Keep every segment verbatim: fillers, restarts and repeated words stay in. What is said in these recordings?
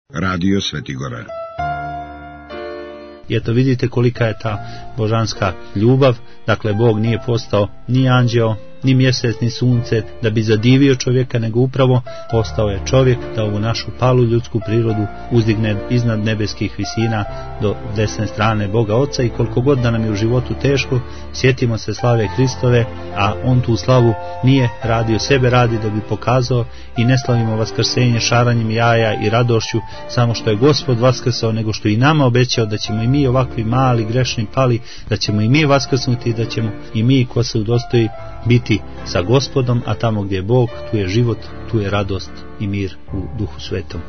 Radio Svetigora. I eto vidite kolika je ta božanska ljubav. Dakle, Bog nije postao ni anđeo, ni mjesec, ni sunce da bi zadivio čovjeka, nego upravo postao je čovjek da ovu našu palu ljudsku prirodu uzdigne iznad nebeskih visina do desne strane Boga Oca. I koliko god da nam je u životu teško, sjetimo se slave Hristove, a on tu slavu nije radio sebe radi da bi pokazao, i ne slavimo vaskrsenje šaranjem jaja i radošću samo što je Gospod vaskrsao, nego što i nama obećao da ćemo i mi ovakvi mali grešni pali, da ćemo i mi vaskrsnuti, da ćemo i mi ko se udostoji biti sa Gospodom, a tamo gdje je Bog, tu je život, tu je radost i mir u Duhu Svetom.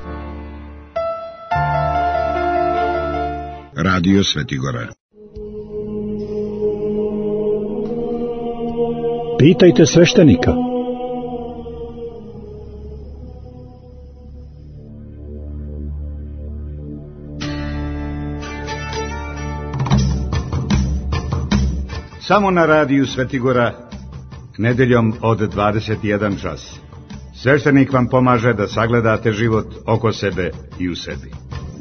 Radio Svetigora. Pitajte sveštenika. Samo na radiju Svetigora, nedeljom od dvadeset jedan čas. Sveštenik vam pomaže da sagledate život oko sebe i u sebi.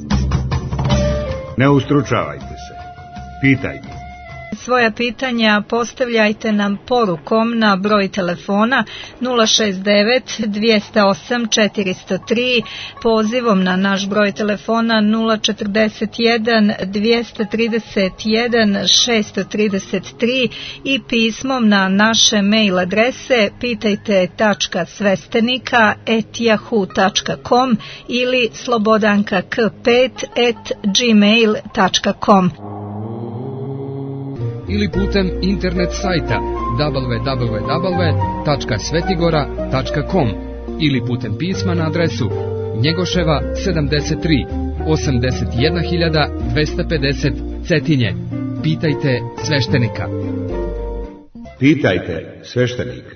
Ne ustručavajte se. Pitajte. Svoja pitanja postavljajte nam porukom na broj telefona nula šest devet dvjesto osam četiristo tri, pozivom na naš broj telefona nula četrdeset jedan dvjesto trideset jedan šesto trideset tri i pismom na naše mail adrese pitajte tačka svestenika et yahoo tačka com ili slobodanka k pet et gmail tačka com. Ili putem internet sajta double-u double-u double-u tačka svetigora tačka com ili putem pisma na adresu Njegoševa sedamdeset tri, osamdeset jedna hiljada dvesta pedeset Cetinje. Pitajte sveštenika. Pitajte sveštenika.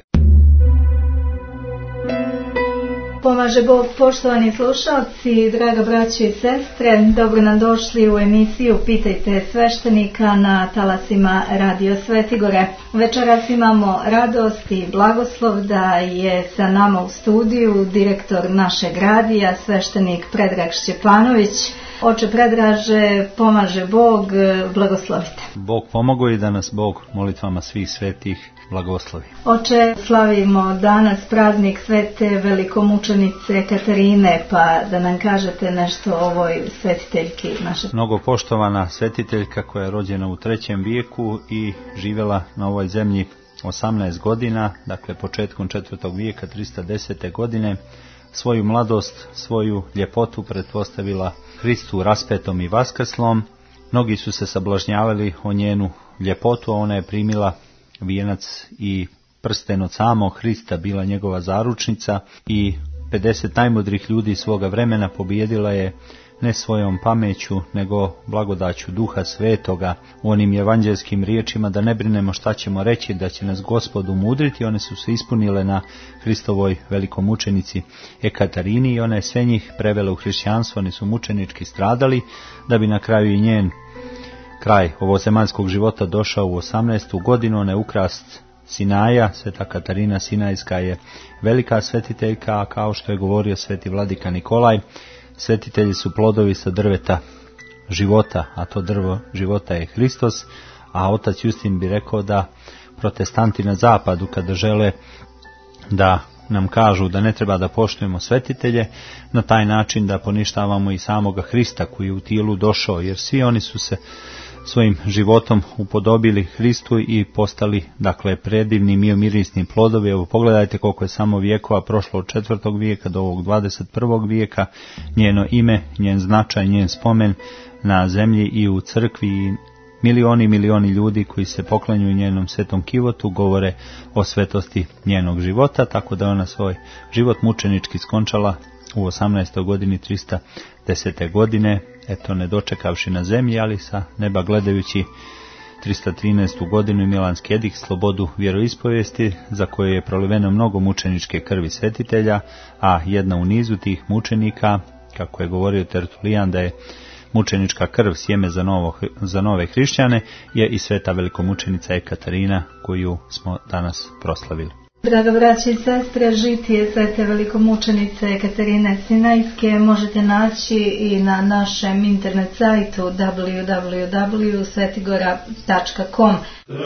Pomaže Bog, poštovani slušalci, draga braćo i sestre, dobro nam došli u emisiju Pitajte sveštenika na talasima Radio Svetigore. Večeras imamo radost i blagoslov da je sa nama u studiju direktor našeg radija, sveštenik Predrag Šćepanović. Oče Predraže, pomaže Bog, blagoslovite. Bog pomogao i da nas Bog molitvama svih svetih blagoslovi. Oče, slavimo danas praznik svete velikomučenice Katarine, pa da nam kažete nešto o ovoj svetiteljki naše. Mnogo poštovana svetiteljka koja je rođena u trećem vijeku i živjela na ovoj zemlji osamnaest godina, dakle početkom četvrtog vijeka, trista desete godine, svoju mladost, svoju ljepotu pretpostavila Hristu raspetom i vaskrslom. Mnogi su se sablažnjavali o njenu ljepotu, a ona je primila vijenac i prsten od samog Hrista, bila njegova zaručnica, i pedeset najmudrih ljudi svoga vremena pobijedila je ne svojom pameću, nego blagodaću Duha Svetoga, onim evanđelskim riječima da ne brinemo šta ćemo reći, da će nas Gospod umudriti. One su se ispunile na Hristovoj velikomučenici Ekatarini i ona je sve njih prevela u hrišćanstvo. Oni su mučenički stradali, da bi na kraju i njen kraj ovozemaljskog života došao u osamnaestu godinu. Ona je ukrast Sinaja. Sveta Katarina Sinajska je velika svetiteljka, a kao što je govorio sveti vladika Nikolaj, svetitelji su plodovi sa drveta života, a to drvo života je Hristos. A otac Justin bi rekao da protestanti na zapadu, kada žele da nam kažu da ne treba da poštujemo svetitelje, na taj način da poništavamo i samoga Hrista koji je u tijelu došao, jer svi oni su se svojim životom upodobili Hristu i postali, dakle, predivni miomirisni plodovi. Evo, pogledajte koliko je samo vijekova prošlo od četvrtog vijeka do ovog dvadeset prvog vijeka. Njeno ime, njen značaj, njen spomen na zemlji i u crkvi i milioni i milioni ljudi koji se poklanjuju njenom svetom kivotu govore o svetosti njenog života, tako da ona svoj život mučenički skončala u osamnaestoj godini trista desete godine, eto ne dočekavši na zemlji, ali sa neba gledajući trista trinaestu godinu i milanski edikt, slobodu vjeroispovijesti, za koje je proliveno mnogo mučeničke krvi svetitelja, a jedna u nizu tih mučenika, kako je govorio Tertulijan da je mučenička krv sjeme za, novo, za nove hrišćane, je i sveta velikomučenica Ekaterina, koju smo danas proslavili. Draga braći i sestre, žitije svete velikomučenice Ekaterine Sinajske možete naći i na našem internet sajtu w w w tačka svetigora tačka com.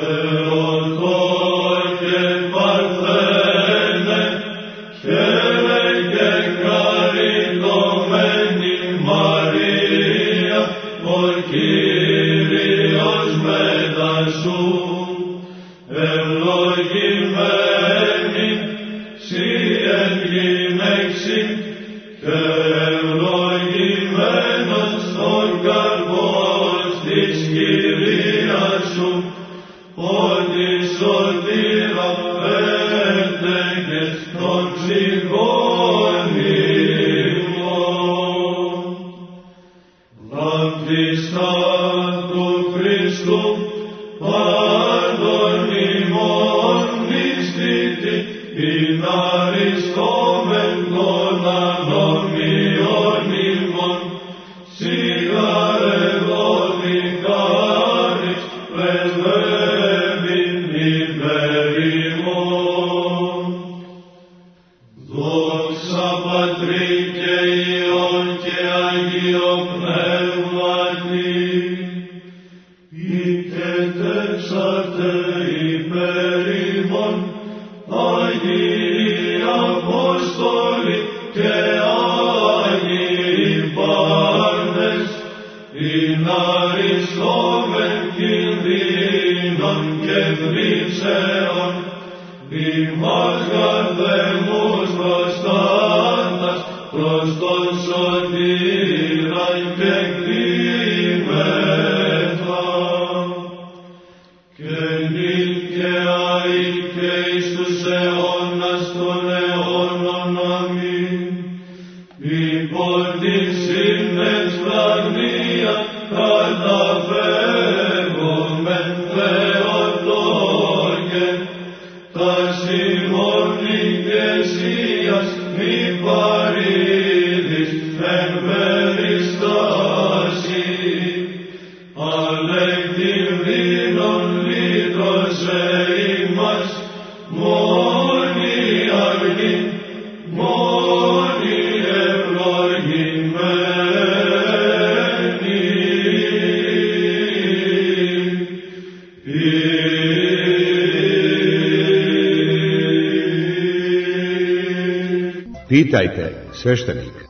Pitajte sveštenika.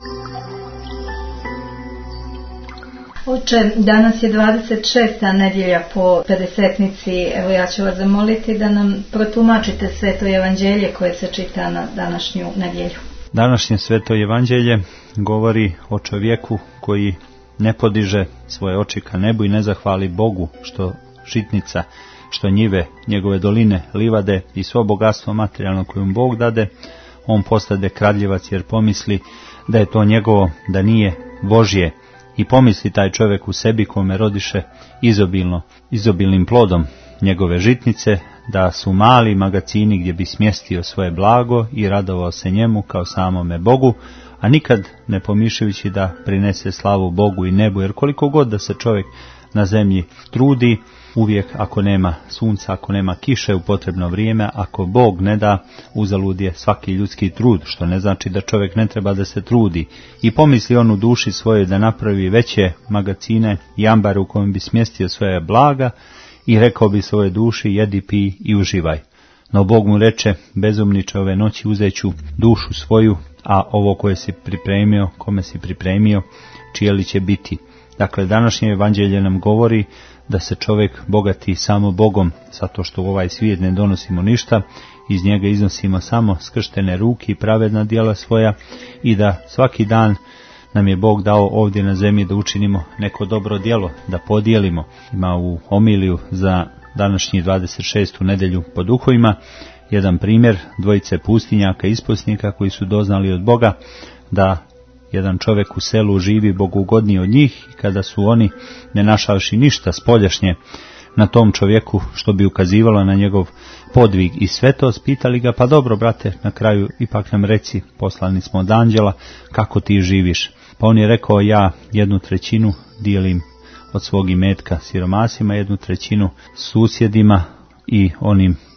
Oče, danas je dvadeset šesta nedjelja po pedesetnici. Evo ja ću vas zamoliti da nam protumačite sveto evanđelje koje se čita na današnju nedjelju. Današnje sveto evanđelje govori o čovjeku koji ne podiže svoje oči ka nebu i ne zahvali Bogu što žitnica, što njive, njegove doline, livade i svo bogatstvo materijalno koje mu Bog dade. On postade kradljivac jer pomisli da je to njegovo, da nije Božje, i pomisli taj čovjek u sebi kome rodiše izobilno, izobilnim plodom njegove žitnice, da su mali magacini gdje bi smjestio svoje blago i radovao se njemu kao samome Bogu, a nikad ne pomišljajući da prinese slavu Bogu i nebu, jer koliko god da se čovjek na zemlji trudi, uvijek ako nema sunca, ako nema kiše u potrebno vrijeme, ako Bog ne da, uzalud je svaki ljudski trud, što ne znači da čovjek ne treba da se trudi. I pomisli on u duši svojoj da napravi veće magacine i ambare u kojem bi smjestio svoje blaga i rekao bi svojoj duši: jedi, pi i uživaj. No Bog mu reče: bezumniče, ove noći uzeću dušu svoju, a ovo koje si pripremio, kome si pripremio, čije li će biti. Dakle, današnje evanđelje nam govori da se čovjek bogati samo Bogom, zato što u ovaj svijet ne donosimo ništa, iz njega iznosimo samo skrštene ruke i pravedna djela svoja, i da svaki dan nam je Bog dao ovdje na zemlji da učinimo neko dobro djelo, da podijelimo. Ima u homiliju za današnji dvadeset šestu nedjelju po duhovima jedan primjer dvojice pustinjaka i isposnika koji su doznali od Boga da jedan čovjek u selu živi bogugodniji od njih, i kada su oni, ne našavši ništa spoljašnje na tom čovjeku što bi ukazivalo na njegov podvig i svetost, pitali ga: pa dobro, brate, na kraju ipak nam reci, poslani smo od anđela, kako ti živiš? Pa on je rekao: ja jednu trećinu dijelim od svog imetka siromasima, jednu trećinu susjedima i onim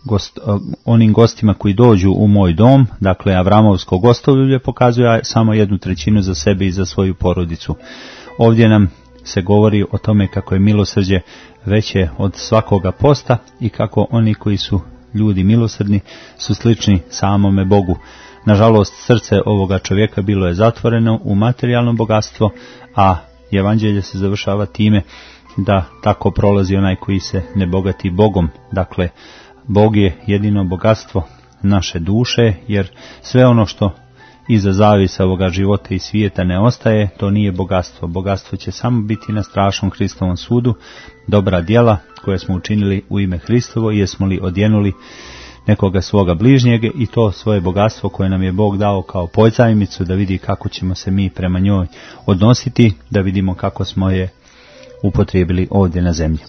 gost, onim gostima koji dođu u moj dom, dakle Avramovsko gostoljublje, pokazuje samo jednu trećinu za sebe i za svoju porodicu. Ovdje nam se govori o tome kako je milosrđe veće od svakoga posta i kako oni koji su ljudi milosrdni su slični samome Bogu. Nažalost, srce ovoga čovjeka bilo je zatvoreno u materijalno bogatstvo, a evanđelje se završava time da tako prolazi onaj koji se ne bogati Bogom. Dakle, Bog je jedino bogatstvo naše duše, jer sve ono što iza zavisa ovoga života i svijeta ne ostaje, to nije bogatstvo. Bogatstvo će samo biti na strašnom Hristovom sudu. Dobra djela koje smo učinili u ime Hristovo, jesmo li odjenuli nekoga svoga bližnjega, i to svoje bogatstvo koje nam je Bog dao kao pozajmicu, da vidi kako ćemo se mi prema njoj odnositi, da vidimo kako smo je upotrijebili ovdje na zemlji.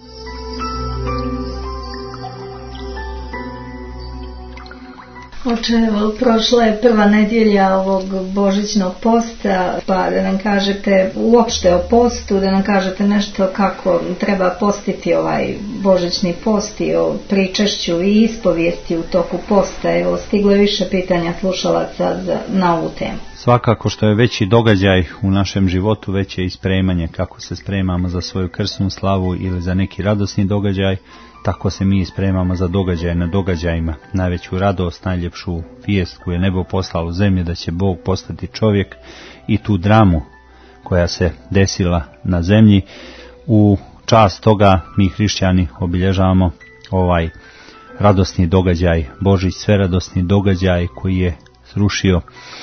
Oče, prošla je prva nedjelja ovog božićnog posta, pa da nam kažete uopšte o postu, da nam kažete nešto kako treba postiti ovaj božićni post i o pričešću i ispovijesti u toku posta. Evo, stiglo je više pitanja slušalaca za, na ovu temu. Svakako što je veći događaj u našem životu, veće je ispremanje, kako se spremamo za svoju krsnu slavu ili za neki radosni događaj, tako se mi spremamo za događaje na događajima. Najveću radost, najljepšu vijest koju je nebo poslalo u zemlji, da će Bog postati čovjek, i tu dramu koja se desila na zemlji. U čast toga mi hrišćani obilježavamo ovaj radosni događaj, Božić, sveradosni događaj koji je srušio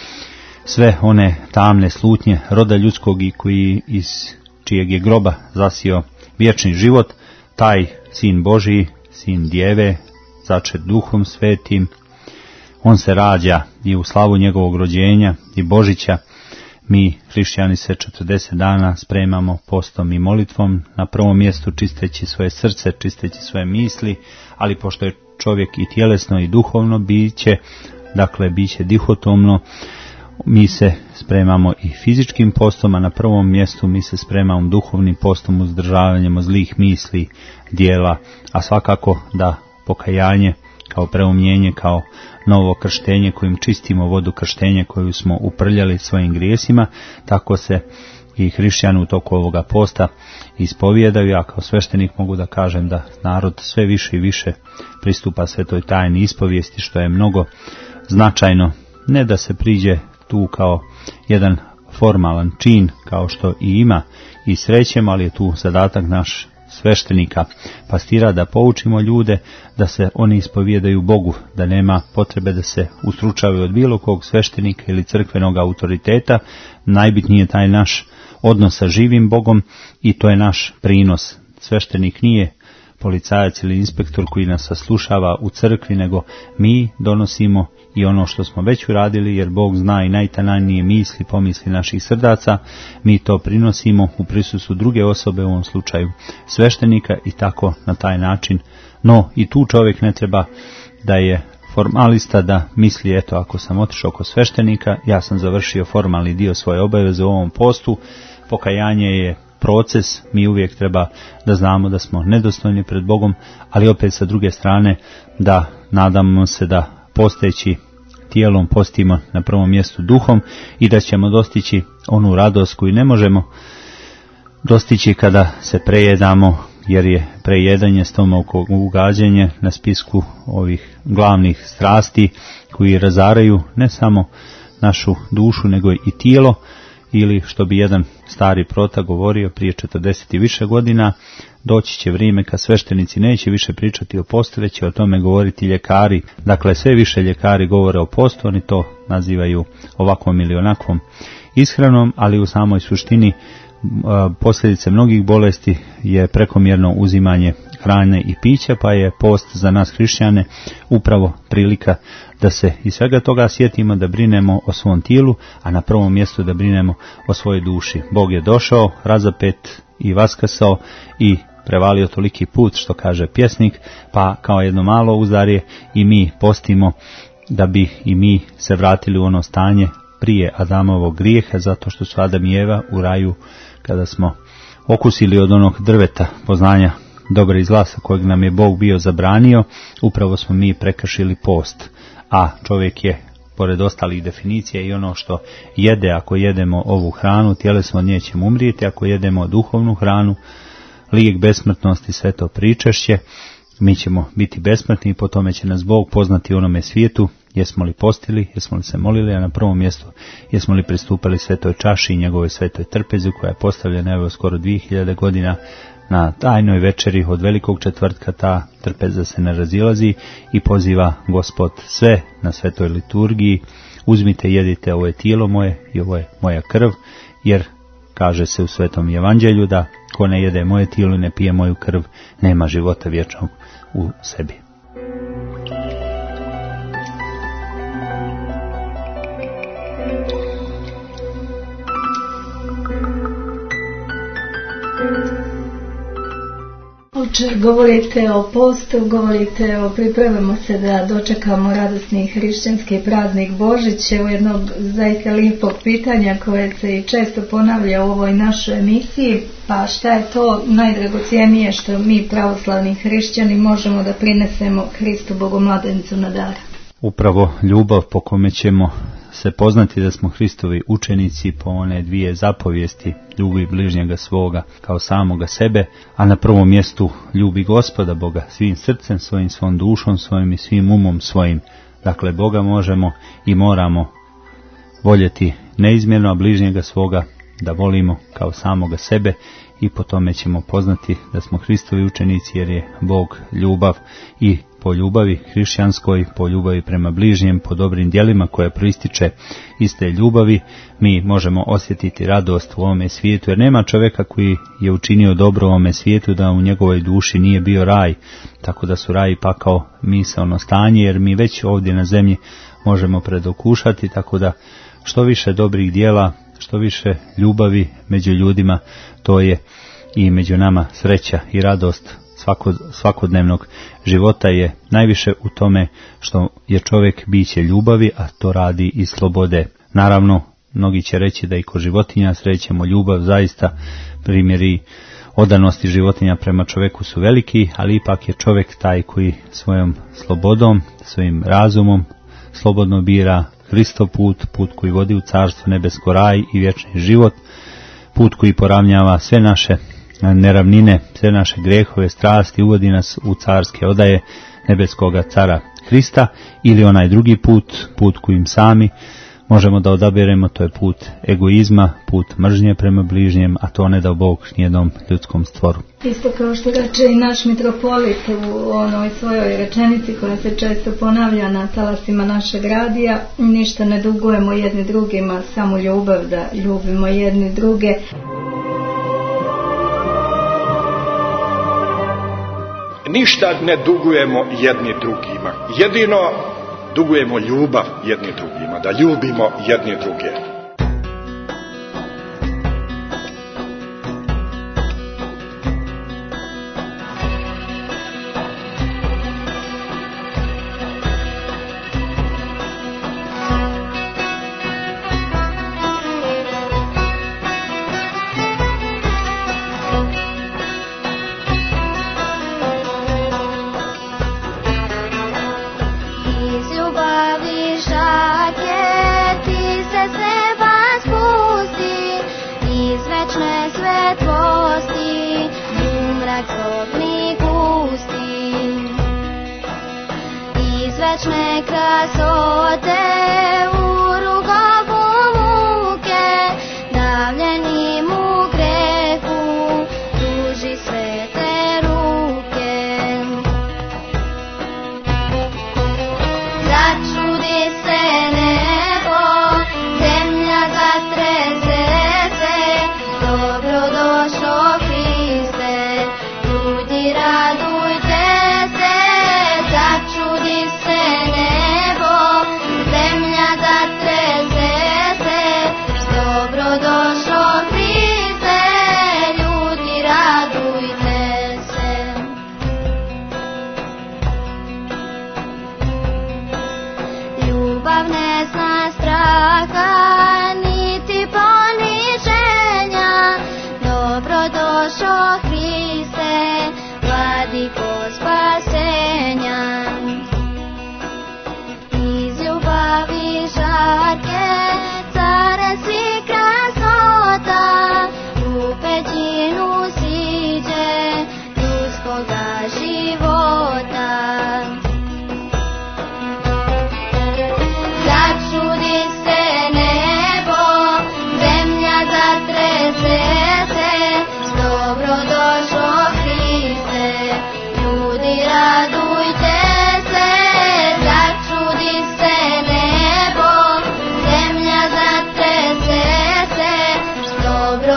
sve one tamne slutnje roda ljudskog i koji iz čijeg je groba zasio vječni život. Taj Sin Božiji, Sin Djeve, začet Duhom Svetim, on se rađa i u slavu njegovog rođenja i Božića. Mi hrišćani se četrdeset dana spremamo postom i molitvom, na prvom mjestu čisteći svoje srce, čisteći svoje misli, ali pošto je čovjek i tjelesno i duhovno biće, dakle biće dihotomno, mi se spremamo i fizičkim postom, a na prvom mjestu mi se spremamo duhovnim postom, uzdržavanjem od zlih misli, dijela, a svakako da pokajanje kao preumljenje, kao novo krštenje kojim čistimo vodu krštenja koju smo uprljali svojim grijesima, tako se i hrišćani u toku ovoga posta ispovijedaju. Ja kao sveštenik mogu da kažem da narod sve više i više pristupa svetoj tajni ispovijesti, što je mnogo značajno, ne da se priđe tu kao jedan formalan čin, kao što i ima i srećem, ali je tu zadatak naš sveštenika, pastira, da poučimo ljude da se oni ispovijedaju Bogu, da nema potrebe da se ustručavaju od bilo kog sveštenika ili crkvenog autoriteta. Najbitniji je taj naš odnos sa živim Bogom i to je naš prinos. Sveštenik nije policajac ili inspektor koji nas saslušava u crkvi, nego mi donosimo i ono što smo već uradili, jer Bog zna i najtananije misli, pomisli naših srdaca, mi to prinosimo u prisustvu druge osobe, u ovom slučaju sveštenika, i tako na taj način. No i tu čovjek ne treba da je formalista, da misli, eto, ako sam otišao kod sveštenika, ja sam završio formalni dio svoje obaveze u ovom postu. Pokajanje je proces, mi uvijek treba da znamo da smo nedostojni pred Bogom, ali opet sa druge strane da nadamo se da posteći tijelom postimo na prvom mjestu duhom i da ćemo dostići onu radost koju ne možemo dostići kada se prejedamo, jer je prejedanje stomačko ugađanje na spisku ovih glavnih strasti koji razaraju ne samo našu dušu nego i tijelo, ili što bi jedan stari prota govorio prije četrdeset i više godina, doći će vrijeme kad sveštenici neće više pričati o postu, već će o tome govoriti ljekari. Dakle, sve više ljekari govore o postu, oni to nazivaju ovakvom ili onakvom ishranom, ali u samoj suštini posljedice mnogih bolesti je prekomjerno uzimanje hrane i pića, pa je post za nas hrišćane upravo prilika da se iz svega toga sjetimo, da brinemo o svom tijelu, a na prvom mjestu da brinemo o svojoj duši. Bog je došao, razapet i vaskrsao i prevalio toliki put, što kaže pjesnik, pa kao jedno malo uzdarje i mi postimo da bi i mi se vratili u ono stanje prije Adamovog grijeha, zato što su Adam i Eva u raju, kada smo okusili od onog drveta poznanja dobra i zla sa kojeg nam je Bog bio zabranio, upravo smo mi prekršili post. A čovjek je, pored ostalih definicija, i ono što jede, ako jedemo ovu hranu, tjelesno od nje ćemo umrijeti, ako jedemo duhovnu hranu, lijek besmrtnosti, sve to pričešće, mi ćemo biti besmrtni i po tome će nas Bog poznati u onome svijetu, jesmo li postili, jesmo li se molili, a na prvom mjestu jesmo li pristupali svetoj čaši i njegovoj svetoj trpezi koja je postavljena evo skoro dvije hiljade godina na tajnoj večeri od velikog četvrtka. Ta trpeza se ne razilazi i poziva Gospod sve na svetoj liturgiji: uzmite, jedite, ovo je tijelo moje i ovo je moja krv, jer kaže se u Svetom Evanđelju da ko ne jede moje tijelo i ne pije moju krv nema života vječnog u sebi. Oče, govorite o postu, govorite o pripremamo se da dočekamo radosni hrišćanski praznik Božić, u jednog zaista lijepog pitanja koje se i često ponavlja u ovoj našoj emisiji. Pa šta je to najdragocjenije što mi pravoslavni hrišćani možemo da prinesemo Hristu Bogomladencu na dar? Upravo ljubav po kome ćemo se poznati da smo Hristovi učenici po one dvije zapovijesti: ljubi bližnjega svoga kao samoga sebe, a na prvom mjestu ljubi Gospoda Boga svim srcem svojim, svom dušom svojim i svim umom svojim. Dakle, Boga možemo i moramo voljeti neizmjerno, a bližnjega svoga da volimo kao samoga sebe, i po tome ćemo poznati da smo Hristovi učenici, jer je Bog ljubav. I po ljubavi hrišćanskoj, po ljubavi prema bližnjem, po dobrim djelima koje proističe iz te ljubavi, mi možemo osjetiti radost u ovome svijetu, jer nema čovjeka koji je učinio dobro u ovome svijetu da u njegovoj duši nije bio raj, tako da su raj i pakao misaono stanje, jer mi već ovdje na zemlji možemo predokušati, tako da što više dobrih djela, što više ljubavi među ljudima, to je i među nama sreća i radost svakod, svakodnevnog života je najviše u tome što je čovjek biće ljubavi, a to radi i slobode. Naravno, mnogi će reći da i kod životinja srećemo ljubav, zaista primjeri odanosti životinja prema čovjeku su veliki, ali ipak je čovjek taj koji svojom slobodom, svojim razumom slobodno bira Hristov put, put koji vodi u carstvo nebesko, raj i vječni život, put koji poravnjava sve naše neravnine, sve naše grehove, strasti, uvodi nas u carske odaje nebeskoga cara Hrista, ili onaj drugi put, put kojim sami možemo da odaberemo, to je put egoizma, put mržnje prema bližnjem, a to ne da Bog nijednom ljudskom stvoru. Isto kao što reče i naš mitropolit u onoj svojoj rečenici koja se često ponavlja na talasima našeg radija: ništa ne dugujemo jedni drugima, samo ljubav da ljubimo jedni druge. Ništa ne dugujemo jedni drugima, jedino dugujemo ljubav jedni drugima, da ljubimo jedni druge. Radujte se, začudi se nebo, zemlja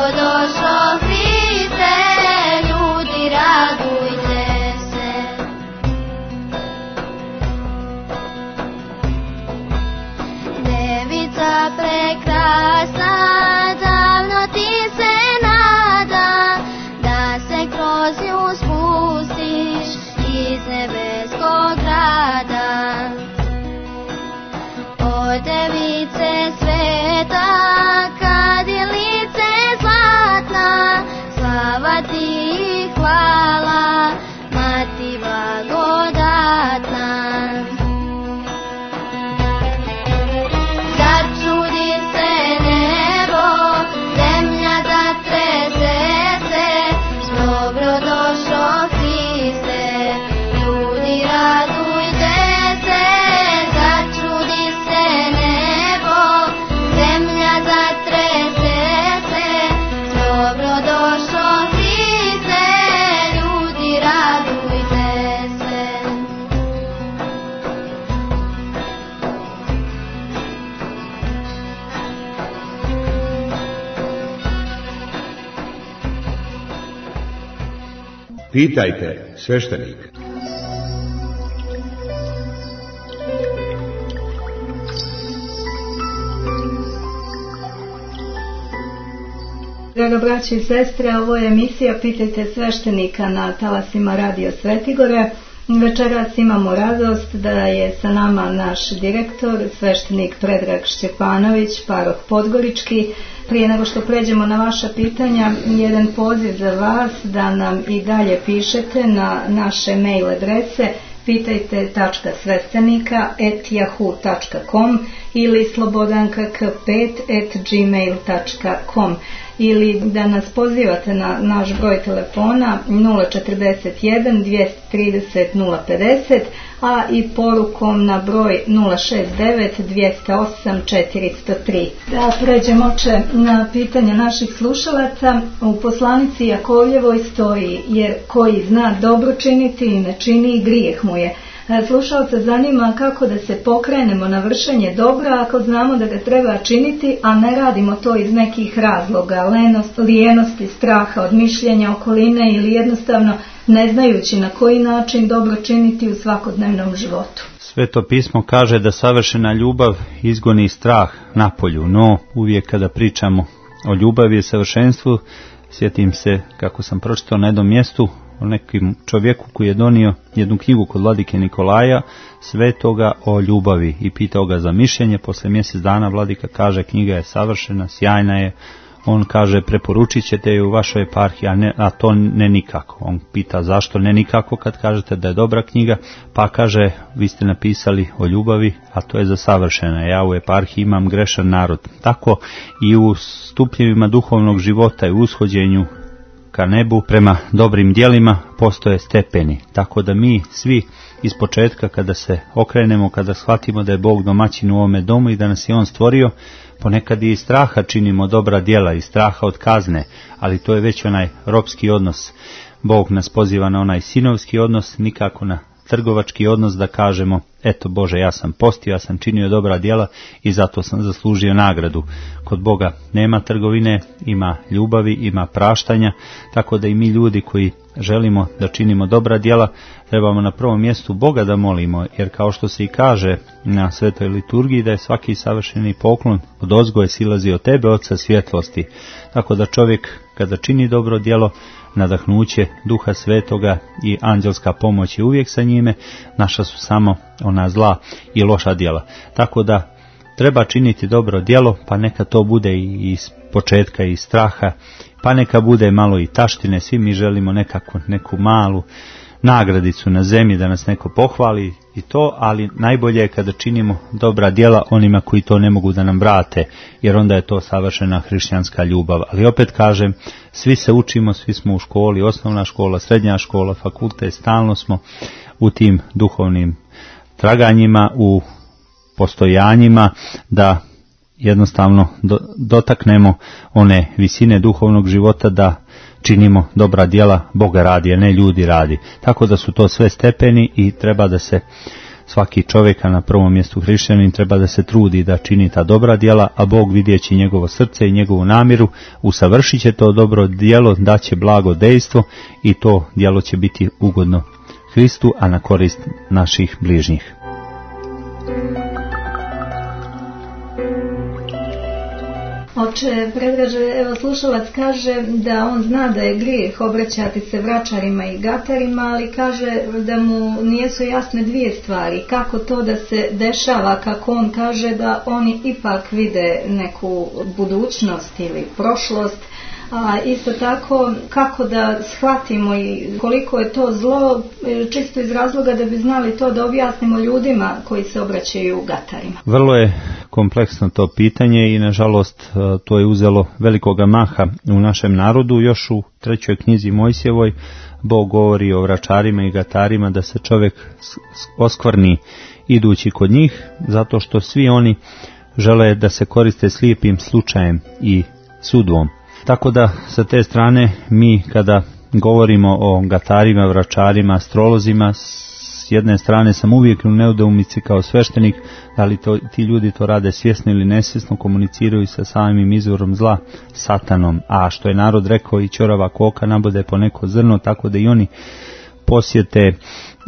Dobrodošao Hriste, ljudi radujte se. Devica prekrasna, davno ti se nada, da se kroz nju spustiš iz nebeskog grada. O device sveta, kad je lice zlatna, slava ti i hvala, mati blagodatna. Začudi se nebo, zemlja zatrese se, dobrodošao Hriste, ljudi radujte se. Začudi se nebo, zemlja zatrese se, dobrodošao Hriste, ljudi radujte se. Pitajte sveštenika. Draga braći i sestre, ovo je emisija Pitajte sveštenika na talasima Radio Svetigore. Večeras imamo radost da je sa nama naš direktor, sveštenik Predrag Šćepanović, paroh Podgorički. Prije nego što pređemo na vaša pitanja, jedan poziv za vas da nam i dalje pišete na naše mail adrese pitajte tačka sveštenika at yahoo tačka com ili slobodanka k pet at gmail tačka com ili da nas pozivate na naš broj telefona nula četrdeset jedan dvjesto trideset nula pedeset, a i porukom na broj nula šezdeset devet dvjesto osam četiristo tri. Da pređemo oče na pitanja naših slušalaca. U poslanici Jakovljevoj stoji: jer koji zna dobro činiti i ne čini, grijeh mu je. Slušalca zanima kako da se pokrenemo na vršenje dobra ako znamo da ga treba činiti, a ne radimo to iz nekih razloga, lenost, lijenosti, straha od mišljenja okoline ili jednostavno ne znajući na koji način dobro činiti u svakodnevnom životu. Sveto pismo kaže da savršena ljubav izgoni strah napolju, no uvijek kada pričamo o ljubavi i savršenstvu, sjetim se kako sam pročitao na jednom mjestu o nekim čovjeku koji je donio jednu knjigu kod vladike Nikolaja, svetoga o ljubavi, i pitao ga za mišljenje. Posle mjesec dana vladika kaže: knjiga je savršena, sjajna je. On kaže: preporučit ćete je u vašoj eparhiji, a, ne, a to ne nikako. On pita: zašto ne nikako kad kažete da je dobra knjiga? Pa kaže: vi ste napisali o ljubavi, a to je za savršena. Ja u eparhiji imam grešan narod. Tako i u stupnjevima duhovnog života i u ushođenju ka nebu prema dobrim djelima postoje stepeni. Tako da mi svi iz početka kada se okrenemo, kada shvatimo da je Bog domaćin u ovome domu i da nas je On stvorio, ponekad i iz straha činimo dobra djela, iz straha od kazne, ali to je već onaj ropski odnos. Bog nas poziva na onaj sinovski odnos, nikako na trgovački odnos da kažemo: eto Bože, ja sam postio, ja sam činio dobra djela i zato sam zaslužio nagradu. Kod Boga nema trgovine, ima ljubavi, ima praštanja, tako da i mi ljudi koji želimo da činimo dobra djela, trebamo na prvom mjestu Boga da molimo, jer kao što se i kaže na svetoj liturgiji, da je svaki savršeni poklon od ozgoje silazi od tebe, Oca svjetlosti. Tako da čovjek kada čini dobro djelo, nadahnuće Duha Svetoga i anđelska pomoć je uvijek sa njime, naša su samo ona zla i loša djela. Tako da treba činiti dobro djelo, pa neka to bude i iz početka i straha, pa neka bude malo i taštine. Svi mi želimo nekako, neku malu nagradicu na zemlji, da nas neko pohvali i to, ali najbolje je kada činimo dobra djela onima koji to ne mogu da nam vrate, jer onda je to savršena hrišćanska ljubav. Ali opet kažem, svi se učimo, svi smo u školi, osnovna škola, srednja škola, fakultet, stalno smo u tim duhovnim traganjima, u postojanjima, da jednostavno do, dotaknemo one visine duhovnog života, da činimo dobra djela, Boga radi, a ne ljudi radi. Tako da su to sve stepeni i treba da se svaki čovjek, a na prvom mjestu hrišćanin, treba da se trudi da čini ta dobra djela, a Bog vidjeći njegovo srce i njegovu namjeru usavršit će to dobro djelo, daće blago dejstvo i to djelo će biti ugodno Hristu, a na korist naših bližnjih. Oče Predraže, evo slušalac kaže da on zna da je grijeh obraćati se vračarima i gatarima, ali kaže da mu nijesu jasne dvije stvari. Kako to da se dešava, kako on kaže da oni ipak vide neku budućnost ili prošlost, a isto tako kako da shvatimo i koliko je to zlo, čisto iz razloga da bi znali to da objasnimo ljudima koji se obraćaju gatarima. Vrlo je kompleksno to pitanje i nažalost to je uzelo velikoga maha u našem narodu. Još u trećoj knjizi Mojsijevoj Bog govori o vračarima i gatarima da se čovjek oskvrni idući kod njih, zato što svi oni žele da se koriste slijepim slučajem i sudom. Tako da sa te strane mi kada govorimo o gatarima, vračarima, astrolozima, s jedne strane sam uvijek u nedoumici kao sveštenik, da li to, ti ljudi to rade svjesno ili nesvjesno, komuniciraju sa samim izvorom zla, satanom, a što je narod rekao i ćorava koka nabode po neko zrno, tako da i oni posjete, e,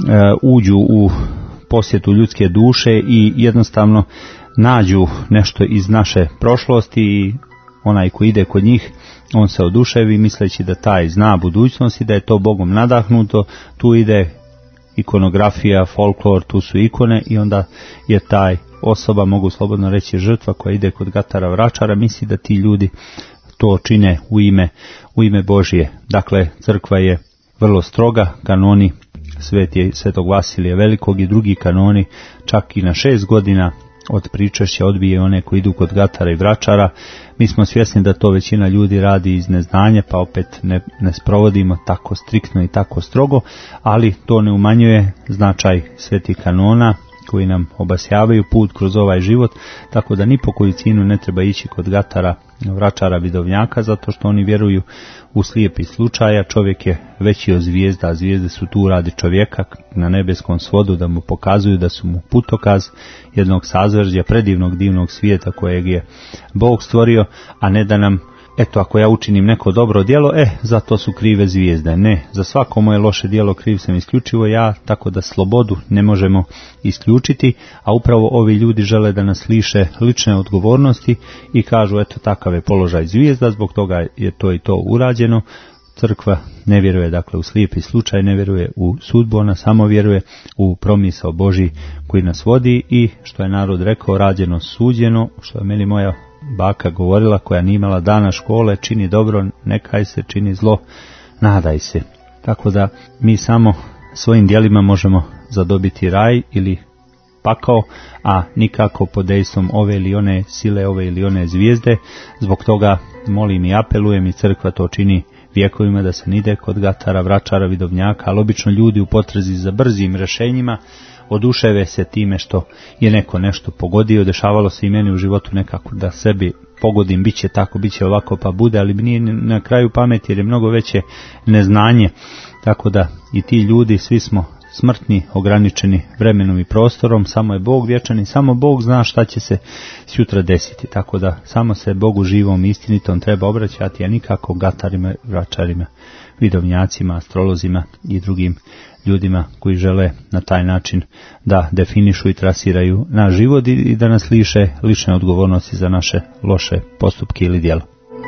uđu u posjetu ljudske duše i jednostavno nađu nešto iz naše prošlosti i onaj ko ide kod njih, on se oduševi misleći da taj zna budućnost i da je to Bogom nadahnuto, tu ide ikonografija, folklor, tu su ikone i onda je taj osoba, mogu slobodno reći žrtva koja ide kod gatara vračara, misli da ti ljudi to čine u ime, u ime Božije. Dakle, crkva je vrlo stroga, kanoni sveti, svetog Vasilija Velikog i drugi kanoni čak i na šest godina od pričešća odbije one koji idu kod gatara i vračara. Mi smo svjesni da to većina ljudi radi iz neznanja, pa opet ne, ne sprovodimo tako striktno i tako strogo, ali to ne umanjuje značaj svetih kanona koji nam obasjavaju put kroz ovaj život, tako da ni po koju cijenu ne treba ići kod gatara, vračara, vidovnjaka, zato što oni vjeruju u slijepi slučaja. Čovjek je veći od zvijezda, a zvijezde su tu radi čovjeka na nebeskom svodu da mu pokazuju da su mu putokaz jednog sazvežđa, predivnog divnog svijeta kojeg je Bog stvorio, a ne da nam, eto, ako ja učinim neko dobro djelo, e, za to su krive zvijezde. Ne, za svako moje loše djelo kriv sam isključivo ja, tako da slobodu ne možemo isključiti, a upravo ovi ljudi žele da nas liše lične odgovornosti i kažu, eto, takav je položaj zvijezda, zbog toga je to i to urađeno. Crkva ne vjeruje, dakle, u slijepi slučaj, ne vjeruje u sudbu, ona samo vjeruje u promisao Božji koji nas vodi i, što je narod rekao, rađeno suđeno, što je meni moja baka govorila, koja nije imala dana škole, čini dobro, nekaj se, čini zlo, nadaj se. Tako da mi samo svojim djelima možemo zadobiti raj ili pakao, a nikako pod dejstvom ove ili one sile, ove ili one zvijezde. Zbog toga molim i apelujem, i crkva to čini vjekovima, da se ne ide kod gatara, vračara, vidovnjaka, ali obično ljudi u potrazi za brzim rješenjima oduševe se time što je neko nešto pogodio. Dešavalo se i meni u životu nekako da sebi pogodim, bit će tako, bit će ovako, pa bude, ali nije na kraju pameti jer je mnogo veće neznanje. Tako da i ti ljudi, svi smo smrtni, ograničeni vremenom i prostorom, samo je Bog vječan i samo Bog zna šta će se sutra desiti. Tako da samo se Bogu živom i istinitom treba obraćati, a nikako gatarima, vračarima, vidovnjacima, astrolozima i drugim ljudima koji žele na taj način da definišu i trasiraju naš život i da nas liše lične odgovornosti za naše loše postupke ili djela.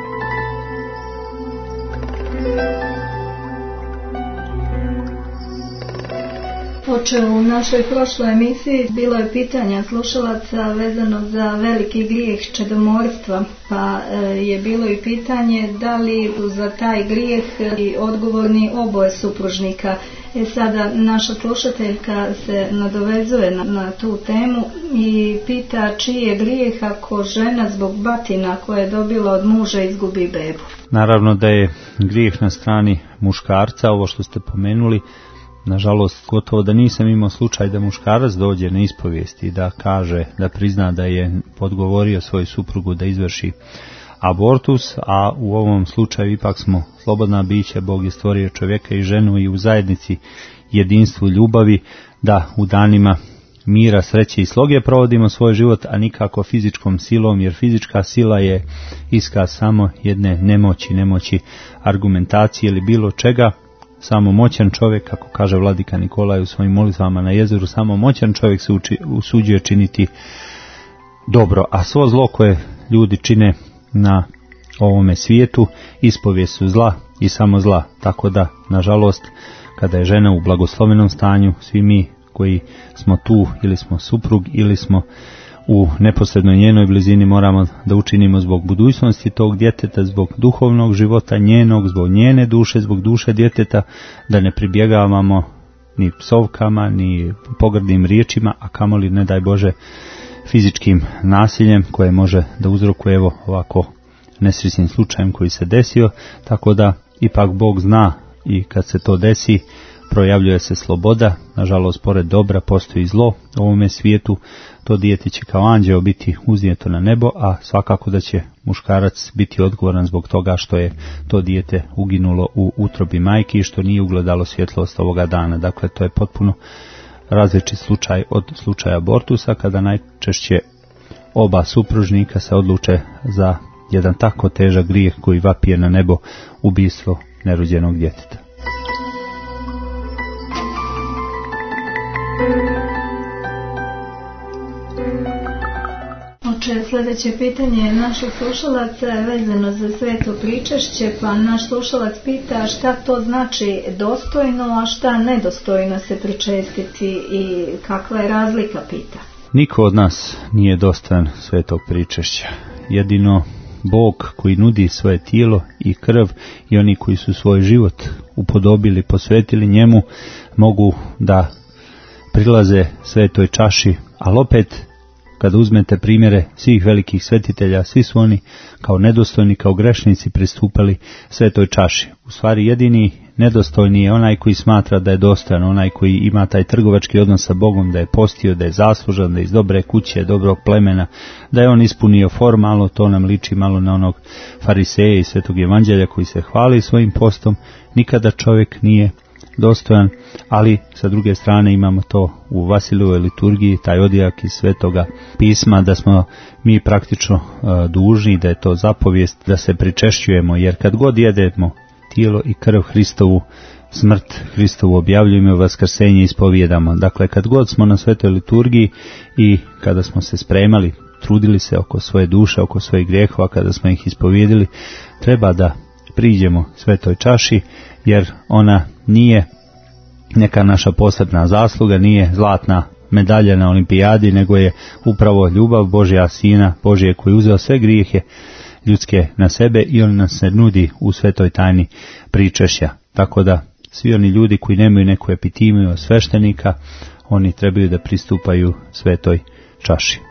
Oče, u našoj prošloj emisiji bilo je pitanja slušalaca vezano za veliki grijeh čedomorstva, pa je bilo i pitanje da li za taj grijeh i odgovorni oboje supružnika. E sada naša slušateljka se nadovezuje na, na tu temu i pita čiji je grijeh ako žena zbog batina koje je dobila od muža izgubi bebu. Naravno da je grijeh na strani muškarca, ovo što ste pomenuli. Nažalost, gotovo da nisam imao slučaj da muškarac dođe na ispovijest i da kaže, da prizna da je podgovorio svoju suprugu da izvrši abortus, a u ovom slučaju ipak smo slobodna bića, Bog je stvorio čovjeka i ženu i u zajednici, jedinstvu, ljubavi, da u danima mira, sreće i sloge provodimo svoj život, a nikako fizičkom silom, jer fizička sila je iskaz samo jedne nemoći, nemoći argumentacije ili bilo čega. Samo moćan čovjek, kako kaže vladika Nikolaj u svojim molitvama na jezeru, samo moćan čovjek se uči, usuđuje činiti dobro, a svo zlo koje ljudi čine na ovome svijetu ispovijest su zla i samo zla, tako da, nažalost, kada je žena u blagoslovenom stanju, svi mi koji smo tu, ili smo suprug, ili smo u neposrednoj njenoj blizini, moramo da učinimo zbog budućnosti tog djeteta, zbog duhovnog života njenog, zbog njene duše, zbog duše djeteta, da ne pribjegavamo ni psovkama, ni pogrdnim riječima, a kamoli, ne daj Bože, fizičkim nasiljem koje može da uzrokuje evo ovako nesrećnim slučajem koji se desio, tako da ipak Bog zna i kad se to desi projavljuje se sloboda. Nažalost, pored dobra postoji zlo u ovome svijetu. To dijete će kao anđeo biti uznijeto na nebo, a svakako da će muškarac biti odgovoran zbog toga što je to dijete uginulo u utrobi majke i što nije ugledalo svjetlost ovoga dana. Dakle, to je potpuno različit slučaj od slučaja abortusa, kada najčešće oba supružnika se odluče za jedan tako težak grijeh koji vapije na nebo, ubistvo nerođenog djeteta. Oče, sljedeće pitanje naših slušalaca je vezano za sveto pričešće, pa naš slušalac pita šta to znači dostojno, a šta nedostojno se pričestiti i kakva je razlika, pita. Niko od nas nije dostojan svetog pričešća. Jedino Bog koji nudi svoje tijelo i krv i oni koji su svoj život upodobili, posvetili njemu, mogu da prilaze svetoj čaši, ali opet kada uzmete primjere svih velikih svetitelja, svi su oni kao nedostojni, kao grešnici pristupali svetoj čaši. U stvari jedini nedostojni je onaj koji smatra da je dostojan, onaj koji ima taj trgovački odnos sa Bogom, da je postio, da je zaslužan, da je iz dobre kuće, dobrog plemena, da je on ispunio formalno. To nam liči malo na onog fariseja iz Svetog evanđelja koji se hvali svojim postom. Nikada čovjek nije dostojan, ali sa druge strane imamo to u Vasilijevoj liturgiji, taj odjak iz Svetoga pisma, da smo mi praktično uh, dužni, da je to zapovijest da se pričešćujemo, jer kad god jedemo tijelo i krv Hristovu, smrt Hristovu objavljujemo, vaskrsenje ispovijedamo. Dakle, kad god smo na svetoj liturgiji i kada smo se spremali, trudili se oko svoje duše, oko svojih grijehova, kada smo ih ispovijedili, treba da priđemo svetoj čaši, jer ona nije neka naša posebna zasluga, nije zlatna medalja na olimpijadi, nego je upravo ljubav Božja Sina Božje koji je uzeo sve grijehe ljudske na sebe i on nas se nudi u svetoj tajni pričešća. Tako da svi oni ljudi koji nemaju neku epitimiju od sveštenika, oni trebaju da pristupaju svetoj čaši.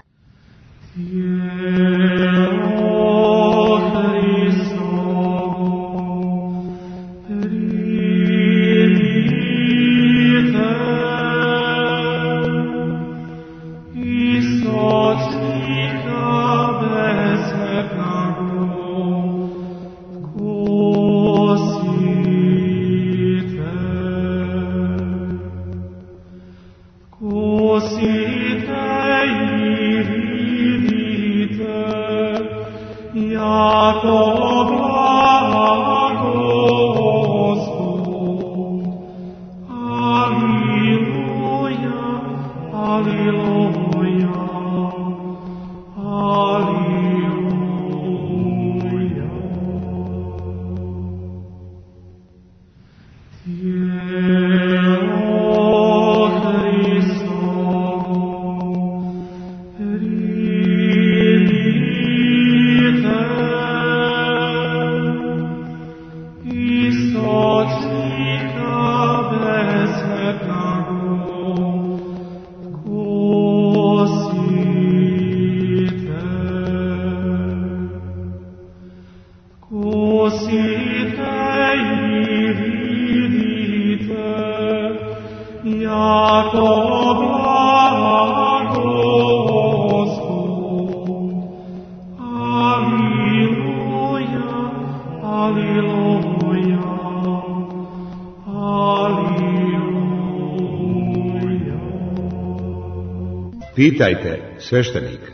Pitajte sveštenika.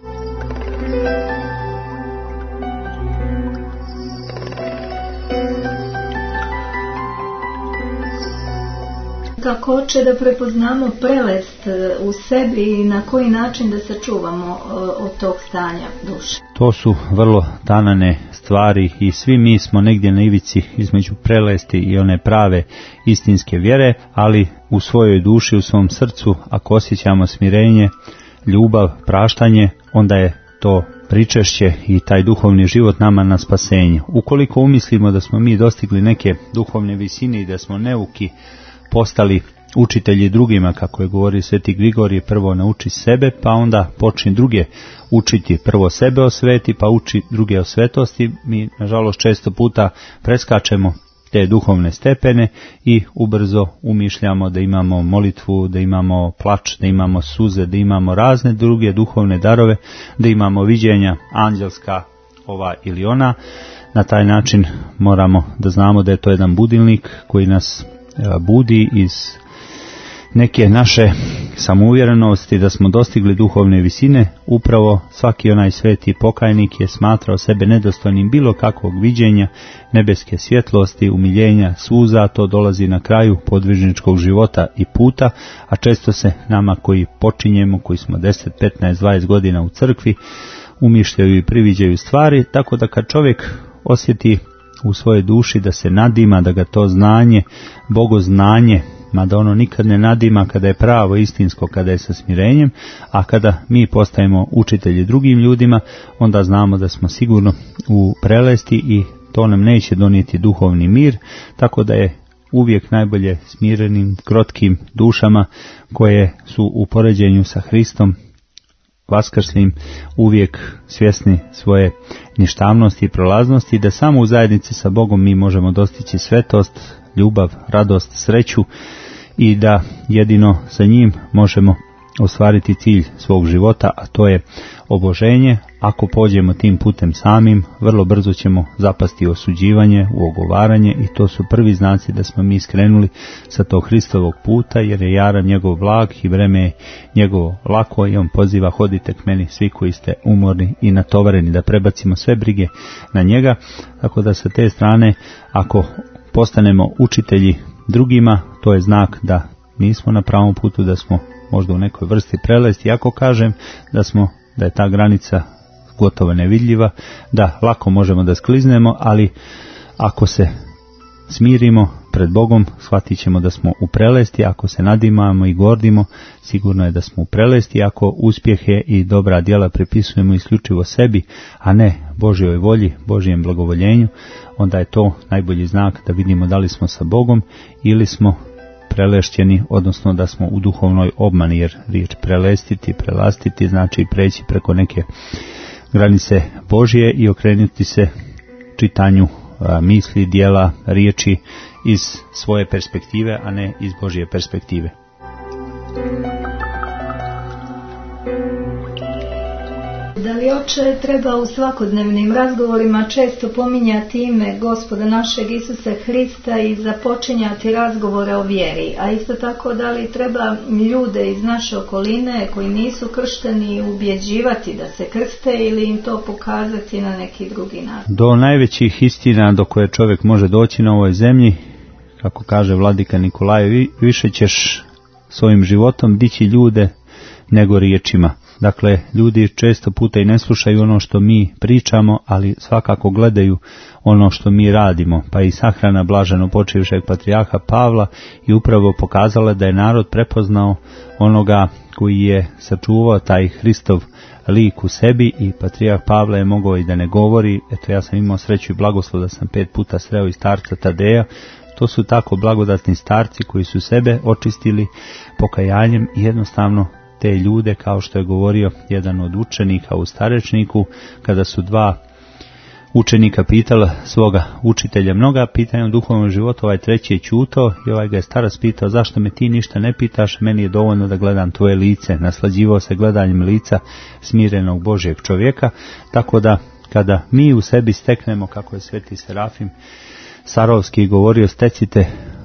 Kako oče da prepoznamo prelest u sebi i na koji način da sačuvamo od tog stanja duše? To su vrlo tanane stvari i svi mi smo negdje na ivici između prelesti i one prave istinske vjere, ali u svojoj duši, u svom srcu, ako osjećamo smirenje, ljubav, praštanje, onda je to pričešće i taj duhovni život nama na spasenje. Ukoliko umislimo da smo mi dostigli neke duhovne visine i da smo neuki, postali učitelji drugima, kako je govorio sveti Grigorije, prvo nauči sebe, pa onda počni druge učiti, prvo sebe osveti, pa uči druge o svetosti. Mi, nažalost, često puta preskačemo te duhovne stepene i ubrzo umišljamo da imamo molitvu, da imamo plač, da imamo suze, da imamo razne druge duhovne darove, da imamo viđenja anđelska ova ili ona. Na taj način moramo da znamo da je to jedan budilnik koji nas budi iz neke naše samouvjerenosti da smo dostigli duhovne visine. Upravo svaki onaj sveti pokajnik je smatrao sebe nedostojnim bilo kakvog viđenja nebeske svjetlosti, umiljenja, suza. To dolazi na kraju podvižničkog života i puta, a često se nama koji počinjemo, koji smo deset, petnaest, dvadeset godina u crkvi, umišljaju i priviđaju stvari, tako da kad čovjek osjeti u svojoj duši da se nadima, da ga to znanje, bogoznanje, mada ono nikad ne nadima kada je pravo, istinsko, kada je sa smirenjem, a kada mi postajemo učitelji drugim ljudima, onda znamo da smo sigurno u prelesti i to nam neće donijeti duhovni mir, tako da je uvijek najbolje smirenim, krotkim dušama koje su u poređenju sa Hristom vaskrslim uvijek svjesni svoje ništavnosti i prolaznosti, da samo u zajednici sa Bogom mi možemo dostići svetost, ljubav, radost, sreću i da jedino sa njim možemo ostvariti cilj svog života, a to je oboženje. Ako pođemo tim putem samim, vrlo brzo ćemo zapasti u osuđivanje, u ogovaranje i to su prvi znaci da smo mi skrenuli sa tog Hristovog puta, jer je jaran njegov blag i vreme je njegovo lako i on poziva: hodite k meni svi koji ste umorni i natovareni, da prebacimo sve brige na njega. Tako da sa te strane, ako postanemo učitelji drugima, to je znak da nismo na pravom putu, da smo možda u nekoj vrsti prelesti. Iako kažem da smo, da je ta granica gotovo nevidljiva, da lako možemo da skliznemo, ali ako se smirimo pred Bogom, shvatit ćemo da smo u prelesti. Ako se nadimamo i gordimo, sigurno je da smo u prelesti. Ako uspjehe i dobra djela pripisujemo isključivo sebi, a ne Božjoj volji, Božjem blagovoljenju, onda je to najbolji znak da vidimo da li smo sa Bogom ili smo prelešćeni, odnosno da smo u duhovnoj obmani, jer riječ prelestiti, prelastiti znači preći preko neke granice Božje i okrenuti se čitanju a, misli, dijela, riječi iz svoje perspektive, a ne iz Božje perspektive. Da li, oče, treba u svakodnevnim razgovorima često pominjati ime Gospoda našeg Isusa Hrista i započinjati razgovore o vjeri? A isto tako, da li treba ljude iz naše okoline koji nisu kršteni ubjeđivati da se krste ili im to pokazati na neki drugi način? Do najvećih istina do koje čovjek može doći na ovoj zemlji, kako kaže vladika Nikolaj, više ćeš svojim životom dići ljude nego riječima. Dakle, ljudi često puta i ne slušaju ono što mi pričamo, ali svakako gledaju ono što mi radimo. Pa i sahrana blaženo počivšeg patrijarha Pavla i upravo pokazala da je narod prepoznao onoga koji je sačuvao taj Hristov lik u sebi, i patrijarh Pavle je mogao i da ne govori. Eto, ja sam imao sreću i blagoslov da sam pet puta sreo i starca Tadeja. To su tako blagodatni starci koji su sebe očistili pokajanjem i jednostavno te ljude, kao što je govorio jedan od učenika u Starečniku, kada su dva učenika pitala svoga učitelja mnoga pitanja o duhovnom životu, ovaj treći je ćutao i ovaj ga je starac pitao: zašto me ti ništa ne pitaš, meni je dovoljno da gledam tvoje lice. Naslađivao se gledanjem lica smirenog Božjeg čovjeka. Tako da kada mi u sebi steknemo, kako je sveti Serafim Sarovski govorio, stecite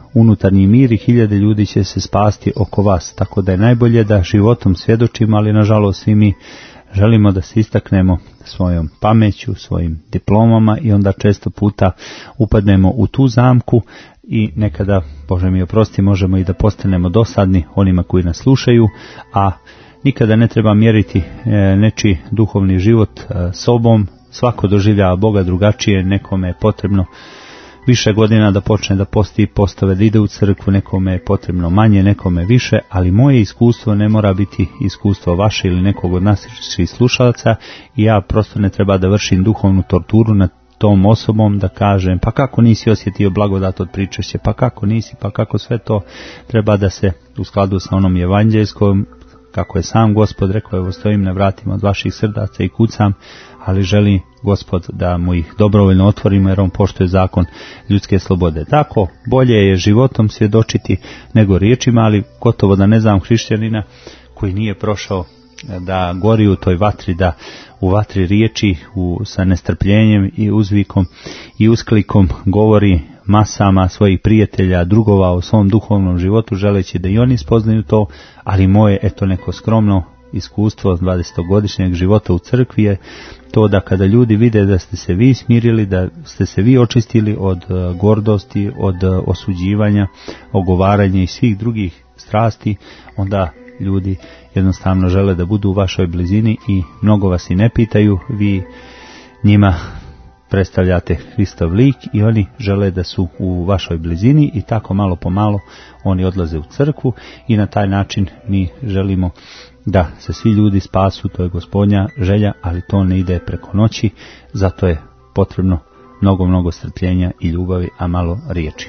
unutarnji mir i hiljade ljudi će se spasti oko vas. Tako da je najbolje da životom svjedočimo, ali nažalost svi mi želimo da se istaknemo svojom pameću, svojim diplomama i onda često puta upadnemo u tu zamku i nekada, Bože mi oprosti, možemo i da postanemo dosadni onima koji nas slušaju, a nikada ne treba mjeriti nečiji duhovni život sobom. Svako doživljava Boga drugačije, nekome je potrebno više godina da počne da posti postave, da ide u crkvu, nekome je potrebno manje, nekome više, ali moje iskustvo ne mora biti iskustvo vaše ili nekog od naših slušalaca i ja prosto ne treba da vršim duhovnu torturu nad tom osobom, da kažem pa kako nisi osjetio blagodat od pričešća, pa kako nisi, pa kako sve to. Treba da se u skladu sa onom evanđelskom, kako je sam Gospod rekao, evo stojim na vratima od vaših srdaca i kucam, ali želi Gospod da mu ih dobrovoljno otvorimo jer on poštuje zakon ljudske slobode. Tako, bolje je životom svjedočiti nego riječima, ali gotovo da ne znam hrišćanina koji nije prošao da gori u toj vatri, da u vatri riječi u, sa nestrpljenjem i uzvikom i usklikom govori masama svojih prijatelja, drugova o svom duhovnom životu, želeći da i oni spoznaju to, ali moje, eto, neko skromno iskustvo dvadesetogodišnjeg života u crkvi je to da kada ljudi vide da ste se vi smirili, da ste se vi očistili od gordosti, od osuđivanja, ogovaranja i svih drugih strasti, onda ljudi jednostavno žele da budu u vašoj blizini i mnogo vas i ne pitaju, vi njima predstavljate Hristov lik i oni žele da su u vašoj blizini i tako malo po malo oni odlaze u crkvu i na taj način mi želimo da se svi ljudi spasu, to je Gospodnja želja, ali to ne ide preko noći, zato je potrebno mnogo, mnogo strpljenja i ljubavi, a malo riječi.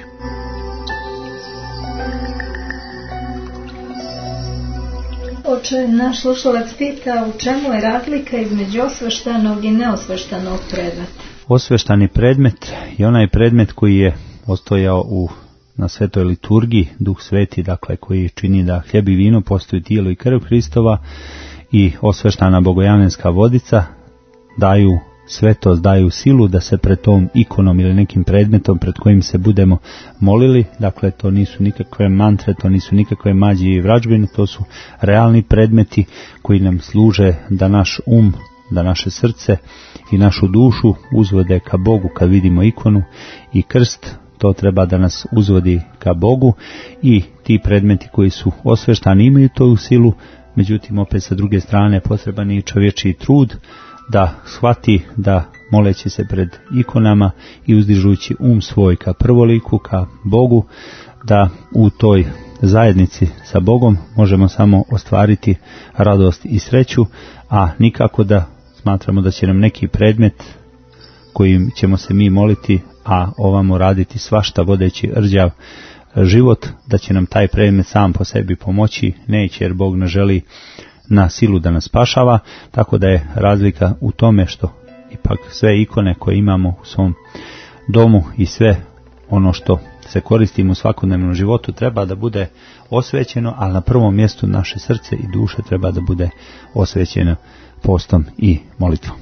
Oče, naš slušalac pita u čemu je razlika između osveštanog i neosveštanog predmeta? Osveštani predmet je onaj predmet koji je ostojao u, na svetoj liturgiji, Duh Sveti, dakle koji čini da hljeb i vino postaju tijelo i krv Hristova, i osveštana bogojavljanska vodica daju svetost, daju silu da se pred tom ikonom ili nekim predmetom pred kojim se budemo molili, dakle to nisu nikakve mantre, to nisu nikakve mađije i vrađbine, to su realni predmeti koji nam služe da naš um, da naše srce i našu dušu uzvode ka Bogu kad vidimo ikonu, i krst to treba da nas uzvodi ka Bogu, i ti predmeti koji su osveštani imaju to silu, međutim opet sa druge strane potreban je čovječiji trud da shvati da moleći se pred ikonama i uzdižući um svoj ka prvoliku, ka Bogu, da u toj zajednici sa Bogom možemo samo ostvariti radost i sreću, a nikako da smatramo da će nam neki predmet kojim ćemo se mi moliti, a ovamo raditi svašta vodeći rđav život, da će nam taj predmet sam po sebi pomoći, neće, jer Bog ne želi na silu da nas spašava, tako da je razlika u tome što ipak sve ikone koje imamo u svom domu i sve ono što se koristimo u svakodnevnom životu treba da bude osvećeno, ali na prvom mjestu naše srce i duše treba da bude osvećeno postom i molitvom.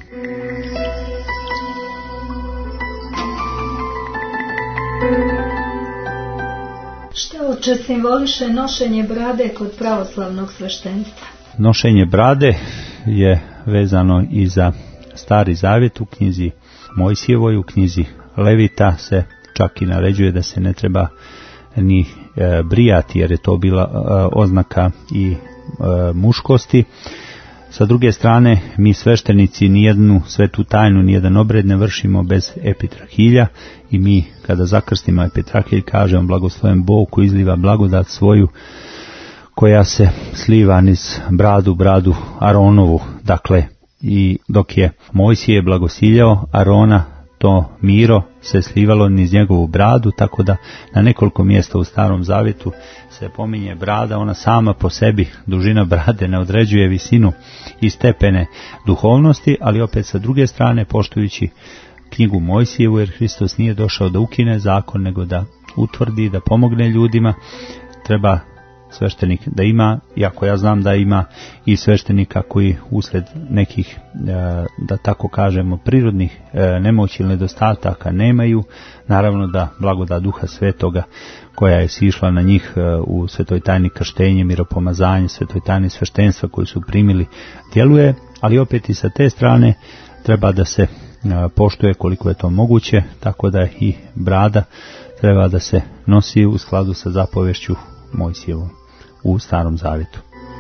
Šta oče simboliše nošenje brade kod pravoslavnog sveštenstva? Nošenje brade je vezano i za Stari Zavjet. U knjizi Mojsijevoj, u knjizi Levita se čak i naređuje da se ne treba ni e, brijati, jer je to bila e, oznaka i e, muškosti. Sa druge strane, mi sveštenici nijednu svetu tajnu, nijedan obred ne vršimo bez epitrahilja, i mi kada zakrstimo epitrahilj kažemo blagosloven Bog koji izliva blagodat svoju koja se sliva niz bradu, bradu Aronovu. Dakle, i dok je Mojsije blagosiljao Arona, to miro se slivalo niz njegovu bradu, tako da na nekoliko mjesta u Starom Zavjetu se pominje brada. Ona sama po sebi, dužina brade, ne određuje visinu i stepene duhovnosti, ali opet sa druge strane, poštujući knjigu Mojsijevu, jer Hristos nije došao da ukine zakon, nego da utvrdi, da pomogne ljudima, treba sveštenik da ima, iako ja znam da ima i sveštenika koji usled nekih, da tako kažemo, prirodnih nemoći ili nedostataka nemaju. Naravno da blagodat Duha Svetoga koja je sišla na njih u svetoj tajni krštenja, miropomazanja, svetoj tajni sveštenstva koju su primili djeluje, ali opet i sa te strane treba da se poštuje koliko je to moguće, tako da i brada treba da se nosi u skladu sa zapovešću Mojsijevom u Starom Zavjetu.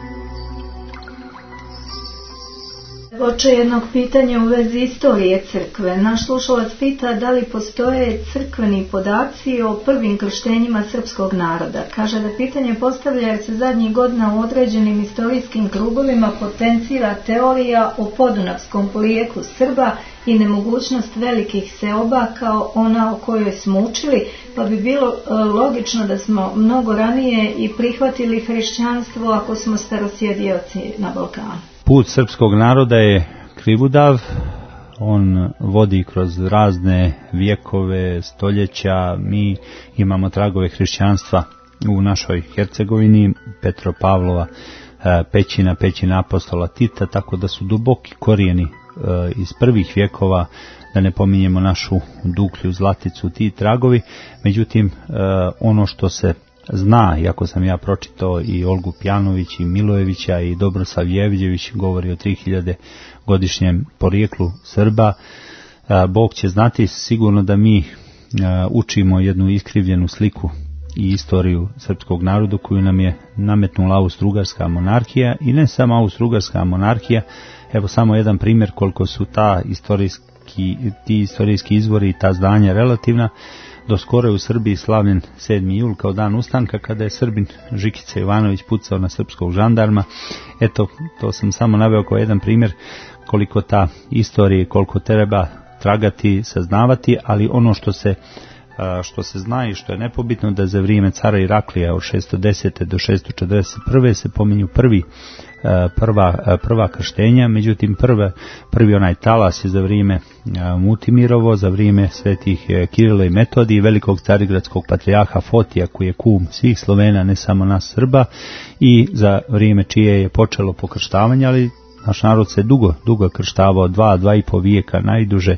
Oče, jednog pitanja u vezi istorije crkve. Naš slušalac pita da li postoje crkveni podaci o prvim krštenjima srpskog naroda. Kaže da pitanje postavlja jer se zadnjih godina u određenim istorijskim krugovima potencira teorija o podunavskom porijeklu Srba i nemogućnost velikih seoba kao ona o kojoj smo učili, pa bi bilo logično da smo mnogo ranije i prihvatili hrišćanstvo ako smo starosjedioci na Balkanu. Put srpskog naroda je krivudav, on vodi kroz razne vjekove, stoljeća. Mi imamo tragove hrišćanstva u našoj Hercegovini, Petropavlova pećina, pećina apostola Tita, tako da su duboki korijeni iz prvih vjekova, da ne pominjemo našu Duklju, Zlaticu, ti tragovi. Međutim, ono što se zna, iako sam ja pročitao i Olgu Pjanović i Milojevića i Dobrosav Jevđević govori o tri hiljade godišnjem porijeklu Srba, Bog će znati sigurno da mi učimo jednu iskrivljenu sliku i istoriju srpskog naroda koju nam je nametnula Austro-Ugarska monarhija, i ne samo Austro-Ugarska monarhija. Evo samo jedan primjer koliko su ta istorijski, ti istorijski izvori i ta zdanja relativna. Do skoro je u Srbiji slavljen sedmi jul kao dan ustanka, kada je Srbin Žikica Jovanović pucao na srpskog žandarma. Eto, to sam samo naveo kao jedan primjer koliko ta istorija, koliko treba tragati, saznavati, ali ono što se što se zna i što je nepobitno, da za vrijeme cara Iraklija od šesto desete do šesto četrdeset prve se pominju prvi prva, prva krštenja, međutim prve, prvi onaj talas je za vrijeme Mutimirovo, za vrijeme svetih Kirila i Metodija i velikog carigradskog patrijarha Fotija, koji je kum svih Slovena, ne samo nas Srba, i za vrijeme čije je počelo pokrštavanje, ali naš narod se dugo, dugo krštavao, dva, dva i po vijeka najduže,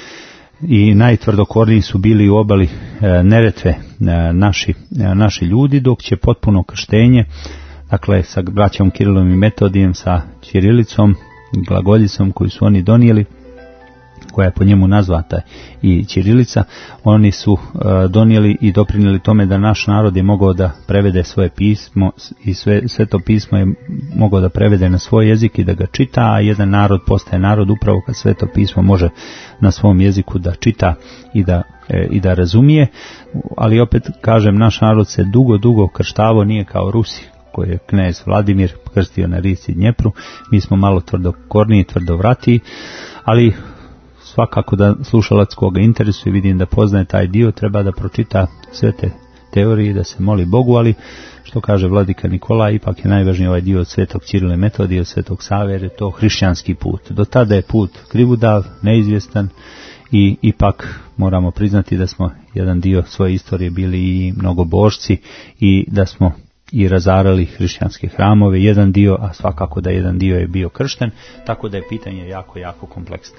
i najtvrdokorniji su bili u obali Neretve naši, naši ljudi, dok će potpuno krštenje, dakle sa braćom Kirilom i Metodijem, sa ćirilicom, glagoljicom koju su oni donijeli, koja je po njemu nazvata i ćirilica, oni su uh, donijeli i doprinijeli tome da naš narod je mogao da prevede svoje pismo i sve, sve to pismo je mogao da prevede na svoj jezik i da ga čita, a jedan narod postaje narod upravo kad sve to pismo može na svom jeziku da čita i da, e, i da razumije. Ali opet kažem, naš narod se dugo, dugo krštavao, nije kao Rusi koji je knez Vladimir krstio na rici Dnjepru. Mi smo malo tvrdokorniji, tvrdovratiji, ali svakako da slušalac koga interesuje, vidim da poznaje taj dio, treba da pročita sve te teorije, da se moli Bogu, ali što kaže vladika Nikola, ipak je najvažniji ovaj dio od svetog Ćirila i Metodija, od svetog Save, jer je to hrišćanski put. Do tada je put krivudav, neizvjestan, i ipak moramo priznati da smo jedan dio svoje istorije bili i mnogobožci i da smo i razarali hrišćanske hramove, jedan dio, a svakako da jedan dio je bio kršten, tako da je pitanje jako, jako kompleksno.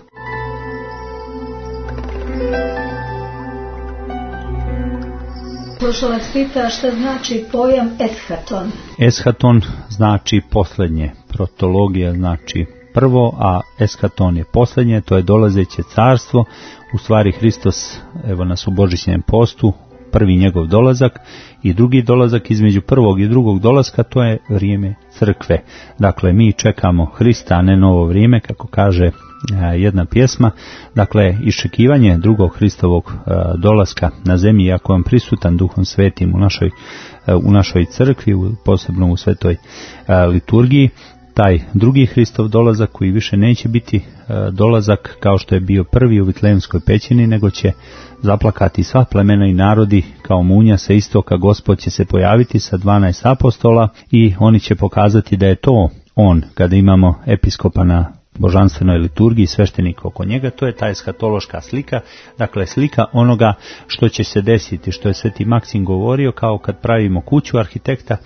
Slušalac pita šta znači pojam eshaton. Eshaton znači posljednje, protologija znači prvo, a eshaton je posljednje, to je dolazeće carstvo. U stvari Hristos, evo nas u božićnjem postu, prvi njegov dolazak i drugi dolazak, između prvog i drugog dolaska, to je vrijeme crkve. Dakle, mi čekamo Hrista, a ne novo vrijeme, kako kaže jedna pjesma. Dakle, iščekivanje drugog Hristovog dolaska na zemlji, ako je on prisutan Duhom Svetim u našoj, u našoj crkvi, posebno u svetoj liturgiji, taj drugi Hristov dolazak koji više neće biti dolazak kao što je bio prvi u Vitlejemskoj pećini, nego će zaplakati sva plemena i narodi kao munja sa istoka. Gospod će se pojaviti sa dvanaest apostola i oni će pokazati da je to on, kada imamo episkopa na božanstvenoj liturgiji, sveštenika oko njega. To je ta eskatološka slika, dakle slika onoga što će se desiti, što je sveti Maksim govorio, kao kad pravimo kuću, arhitekta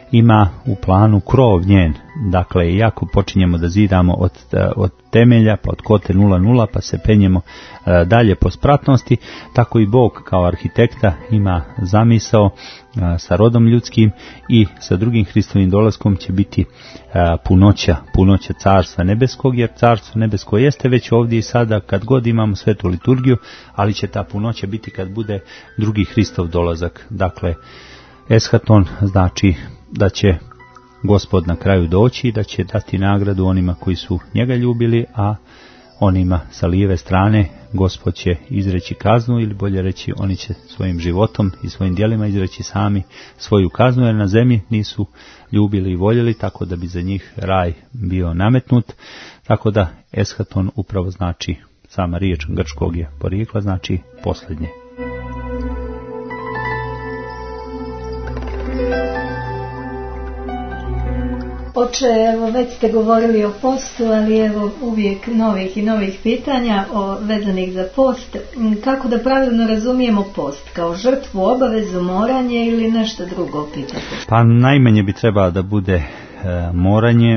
ima u planu krov njen. Dakle, iako počinjemo da zidamo od, od temelja, pa od kote nula nula, pa se penjemo e, dalje po spratnosti, tako i Bog kao arhitekta ima zamisao e, sa rodom ljudskim i sa drugim Hristovim dolaskom će biti e, punoća, punoća Carstva nebeskog, jer Carstvo nebesko jeste već ovdje i sada kad god imamo svetu liturgiju, ali će ta punoća biti kad bude drugi Hristov dolazak. Dakle, eshaton znači da će Gospod na kraju doći i da će dati nagradu onima koji su njega ljubili, a onima sa lijeve strane Gospod će izreći kaznu, ili bolje reći oni će svojim životom i svojim djelima izreći sami svoju kaznu, jer na zemlji nisu ljubili i voljeli, tako da bi za njih raj bio nametnut. Tako da eshaton upravo znači, sama riječ grčkog je porijekla, znači posljednje. Oče, evo već ste govorili o postu, ali evo uvijek novih i novih pitanja o, vezanih za post. Kako da pravilno razumijemo post? Kao žrtvu, obavezu, moranje ili nešto drugo pitate? Pa najmanje bi trebalo da bude e, moranje.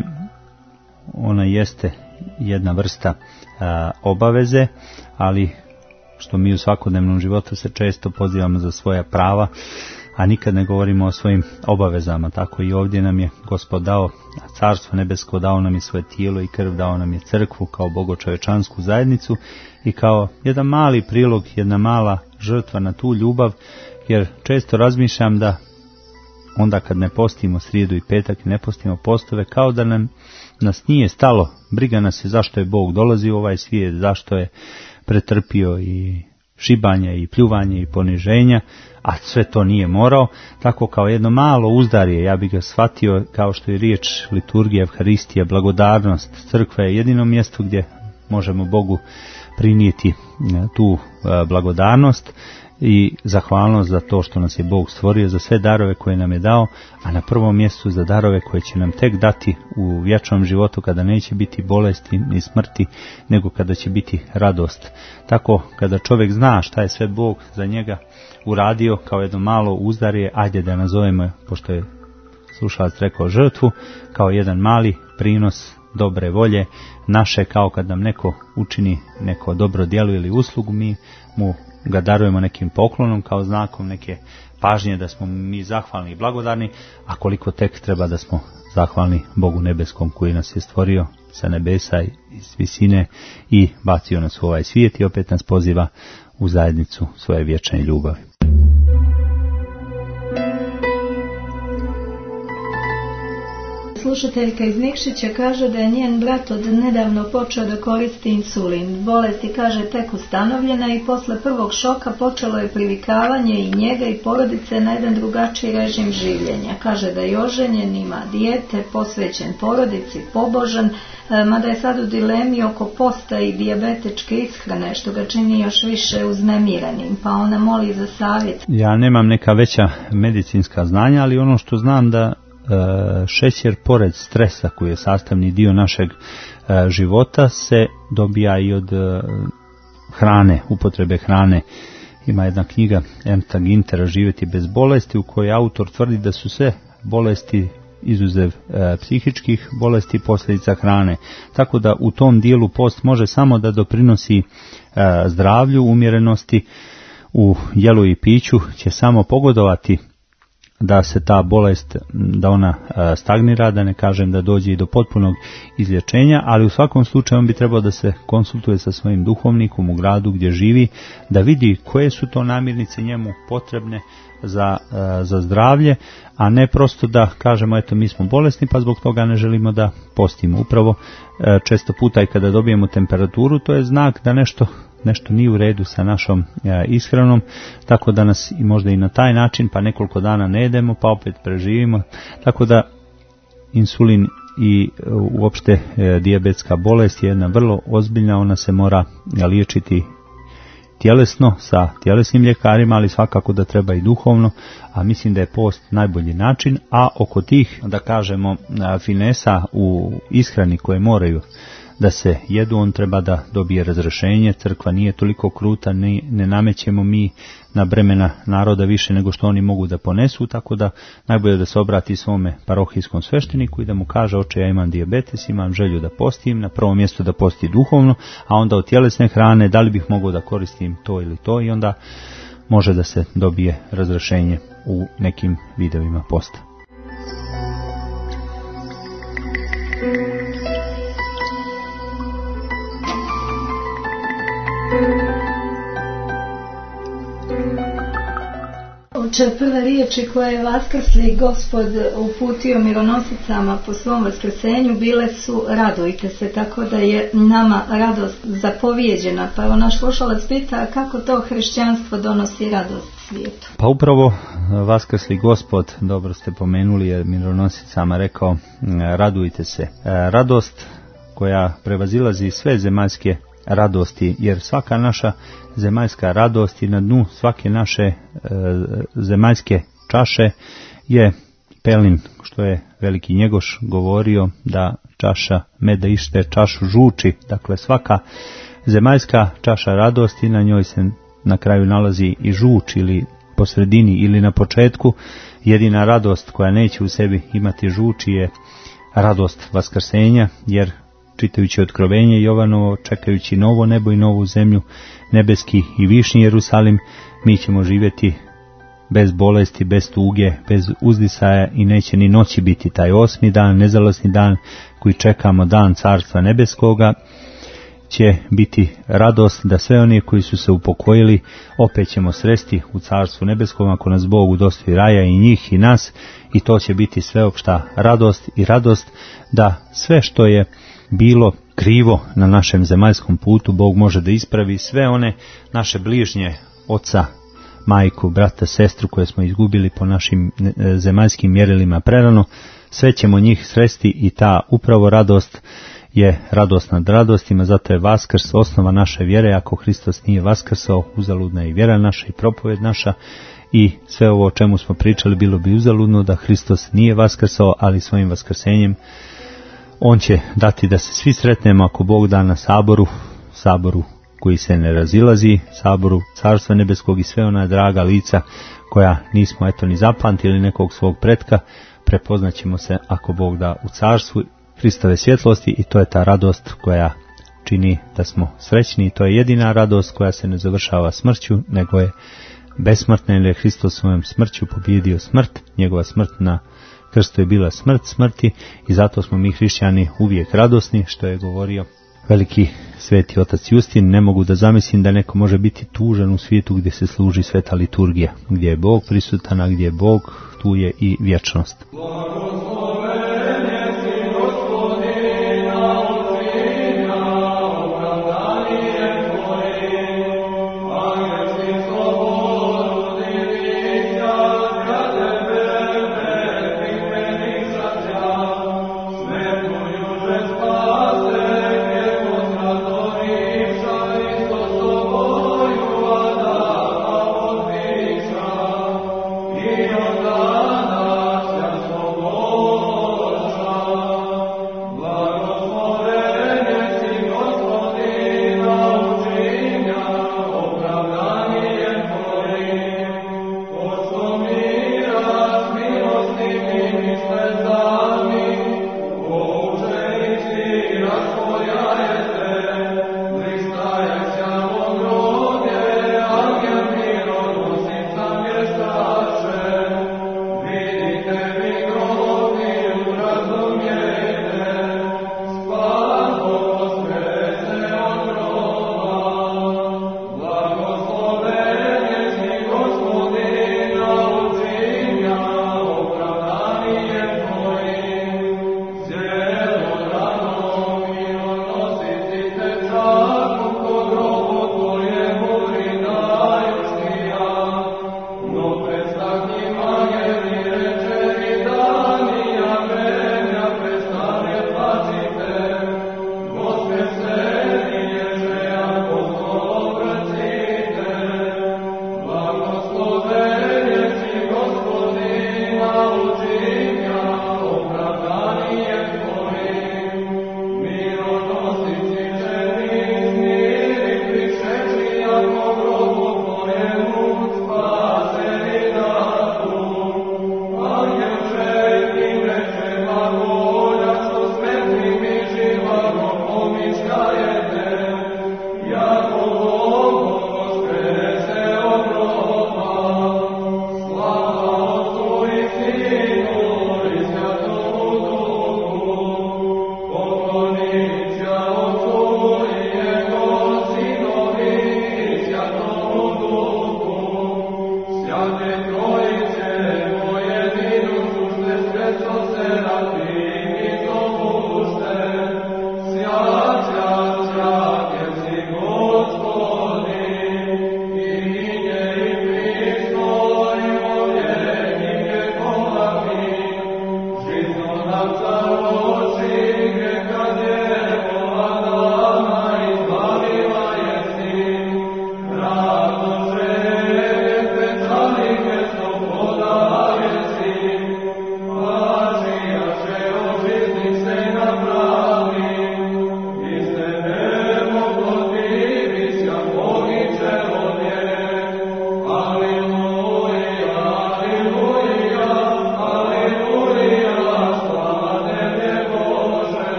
Ona jeste jedna vrsta e, obaveze, ali što mi u svakodnevnom životu se često pozivamo za svoja prava, a nikad ne govorimo o svojim obavezama. Tako i ovdje nam je Gospod dao Carstvo nebesko, dao nam je svoje tijelo i krv, dao nam je crkvu kao bogočovečansku zajednicu i kao jedan mali prilog, jedna mala žrtva na tu ljubav, jer često razmišljam da onda kad ne postimo srijedu i petak i ne postimo postove, kao da nam, nas nije stalo, briga nas je zašto je Bog dolazi u ovaj svijet, zašto je pretrpio i šibanje i pljuvanje i poniženja, a sve to nije morao. Tako kao jedno malo uzdarje, ja bih ga shvatio kao što je riječ liturgija, evharistija, blagodarnost. Crkva je jedino mjesto gdje možemo Bogu prinijeti tu blagodarnost i zahvalnost za to što nas je Bog stvorio, za sve darove koje nam je dao, a na prvom mjestu za darove koje će nam tek dati u vječnom životu, kada neće biti bolesti ni smrti, nego kada će biti radost. Tako kada čovjek zna šta je sve Bog za njega uradio kao jedno malo uzdarje, ajde da nazovemo, pošto je slušalac rekao žrtvu, kao jedan mali prinos dobre volje naše, kao kad nam neko učini neko dobro djelo ili uslugu, mi mu ga darujemo nekim poklonom kao znakom neke pažnje da smo mi zahvalni i blagodarni, a koliko tek treba da smo zahvalni Bogu nebeskom koji nas je stvorio sa nebesa i iz visine i bacio nas u ovaj svijet i opet nas poziva u zajednicu svoje vječne ljubavi. Slušateljka iz Nikšića kaže da je njen brat od nedavno počeo da koristi insulin. Bolest je, kaže, tek ustanovljena i posle prvog šoka počelo je privikavanje i njega i porodice na jedan drugačiji režim življenja. Kaže da je oženjen, ima dijete, posvećen porodici, pobožan, mada je sad u dilemi oko posta i dijabetičke ishrane, što ga čini još više uznemiranim, pa ona moli za savjet. Ja nemam neka veća medicinska znanja, ali ono što znam da šećer pored stresa koji je sastavni dio našeg života se dobija i od hrane, upotrebe hrane. Ima jedna knjiga Ernsta Gintera Živjeti bez bolesti, u kojoj autor tvrdi da su sve bolesti izuzev e, psihičkih bolesti posljedica hrane. Tako da u tom dijelu post može samo da doprinosi e, zdravlju, umjerenosti u jelu i piću, će samo pogodovati da se ta bolest, da ona stagnira, da ne kažem da dođe i do potpunog izlječenja, ali u svakom slučaju on bi trebao da se konsultuje sa svojim duhovnikom u gradu gdje živi, da vidi koje su to namirnice njemu potrebne za, za zdravlje, a ne prosto da kažemo eto mi smo bolesni pa zbog toga ne želimo da postimo. Upravo često puta i kada dobijemo temperaturu, to je znak da nešto nešto nije u redu sa našom e, ishranom, tako da nas i možda i na taj način pa nekoliko dana ne jedemo, pa opet preživimo. Tako da insulin i e, uopšte e, dijabetska bolest je jedna vrlo ozbiljna, ona se mora liječiti tjelesno sa tjelesnim ljekarima, ali svakako da treba i duhovno, a mislim da je post najbolji način, a oko tih, da kažemo, finesa u ishrani koje moraju da se jedu, on treba da dobije razrešenje. Crkva nije toliko kruta, ne, ne namećemo mi na bremena naroda više nego što oni mogu da ponesu, tako da najbolje da se obrati svome parohijskom svešteniku i da mu kaže: oče, ja imam dijabetes, imam želju da postim, na prvo mjesto da posti duhovno, a onda od tjelesne hrane da li bih mogao da koristim to ili to, i onda može da se dobije razrešenje u nekim vidovima posta. Oče, prve riječi koje je vaskrsli Gospod uputio mironosicama po svom vaskrsenju bile su: radujte se, tako da je nama radost zapovjeđena. Pa evo, naš slušalac pita kako to hrišćanstvo donosi radost svijetu. Pa upravo vaskrsli Gospod, dobro ste pomenuli, je mironosicama rekao: radujte se. Radost koja prevazilazi sve zemaljske radosti, jer svaka naša zemaljska radost i na dnu svake naše e, zemaljske čaše je pelin, što je veliki Njegoš govorio, da čaša meda ište čašu žuči. Dakle, svaka zemaljska čaša radosti, na njoj se na kraju nalazi i žuč, ili po sredini ili na početku. Jedina radost koja neće u sebi imati žuči je radost vaskrsenja, jer čitajući Otkrovenje Jovanovo, čekajući novo nebo i novu zemlju, nebeski i višnji Jerusalim, mi ćemo živjeti bez bolesti, bez tuge, bez uzdisaja, i neće ni noći biti taj osmi dan, nezalasni dan koji čekamo, dan Carstva Nebeskoga. Će biti radost da sve oni koji su se upokojili opet ćemo sresti u Carstvu Nebeskom, ako nas Bog udostoji raja, i njih i nas, i to će biti sveopšta radost, i radost da sve što je bilo krivo na našem zemaljskom putu Bog može da ispravi. Sve one naše bližnje, oca, majku, brata, sestru koje smo izgubili po našim zemaljskim mjerilima prerano, sve ćemo njih sresti, i ta upravo radost je radost nad radostima. Zato je Vaskrs osnova naše vjere. Ako Hristos nije vaskrsao, uzaludna je i vjera naša i propovjed naša, i sve ovo o čemu smo pričali bilo bi uzaludno da Hristos nije vaskrsao, ali svojim vaskrsenjem On će dati da se svi sretnemo, ako Bog da, na saboru, saboru koji se ne razilazi, saboru Carstva Nebeskog, i sve ona draga lica koja nismo eto ni zapamtili nekog svog pretka, prepoznaćemo se, ako Bog da, u carstvu Hristove svjetlosti, i to je ta radost koja čini da smo srećni, i to je jedina radost koja se ne završava smrću, nego je besmrtna, jer je Hristos svojom smrću pobjedio smrt. Njegova smrt na krstu je bila smrt smrti, i zato smo mi hrišćani uvijek radosni, što je govorio veliki sveti otac Justin. Ne mogu da zamislim da neko može biti tužan u svijetu gdje se služi sveta liturgija, gdje je Bog prisutan, a gdje je Bog, tu je i vječnost.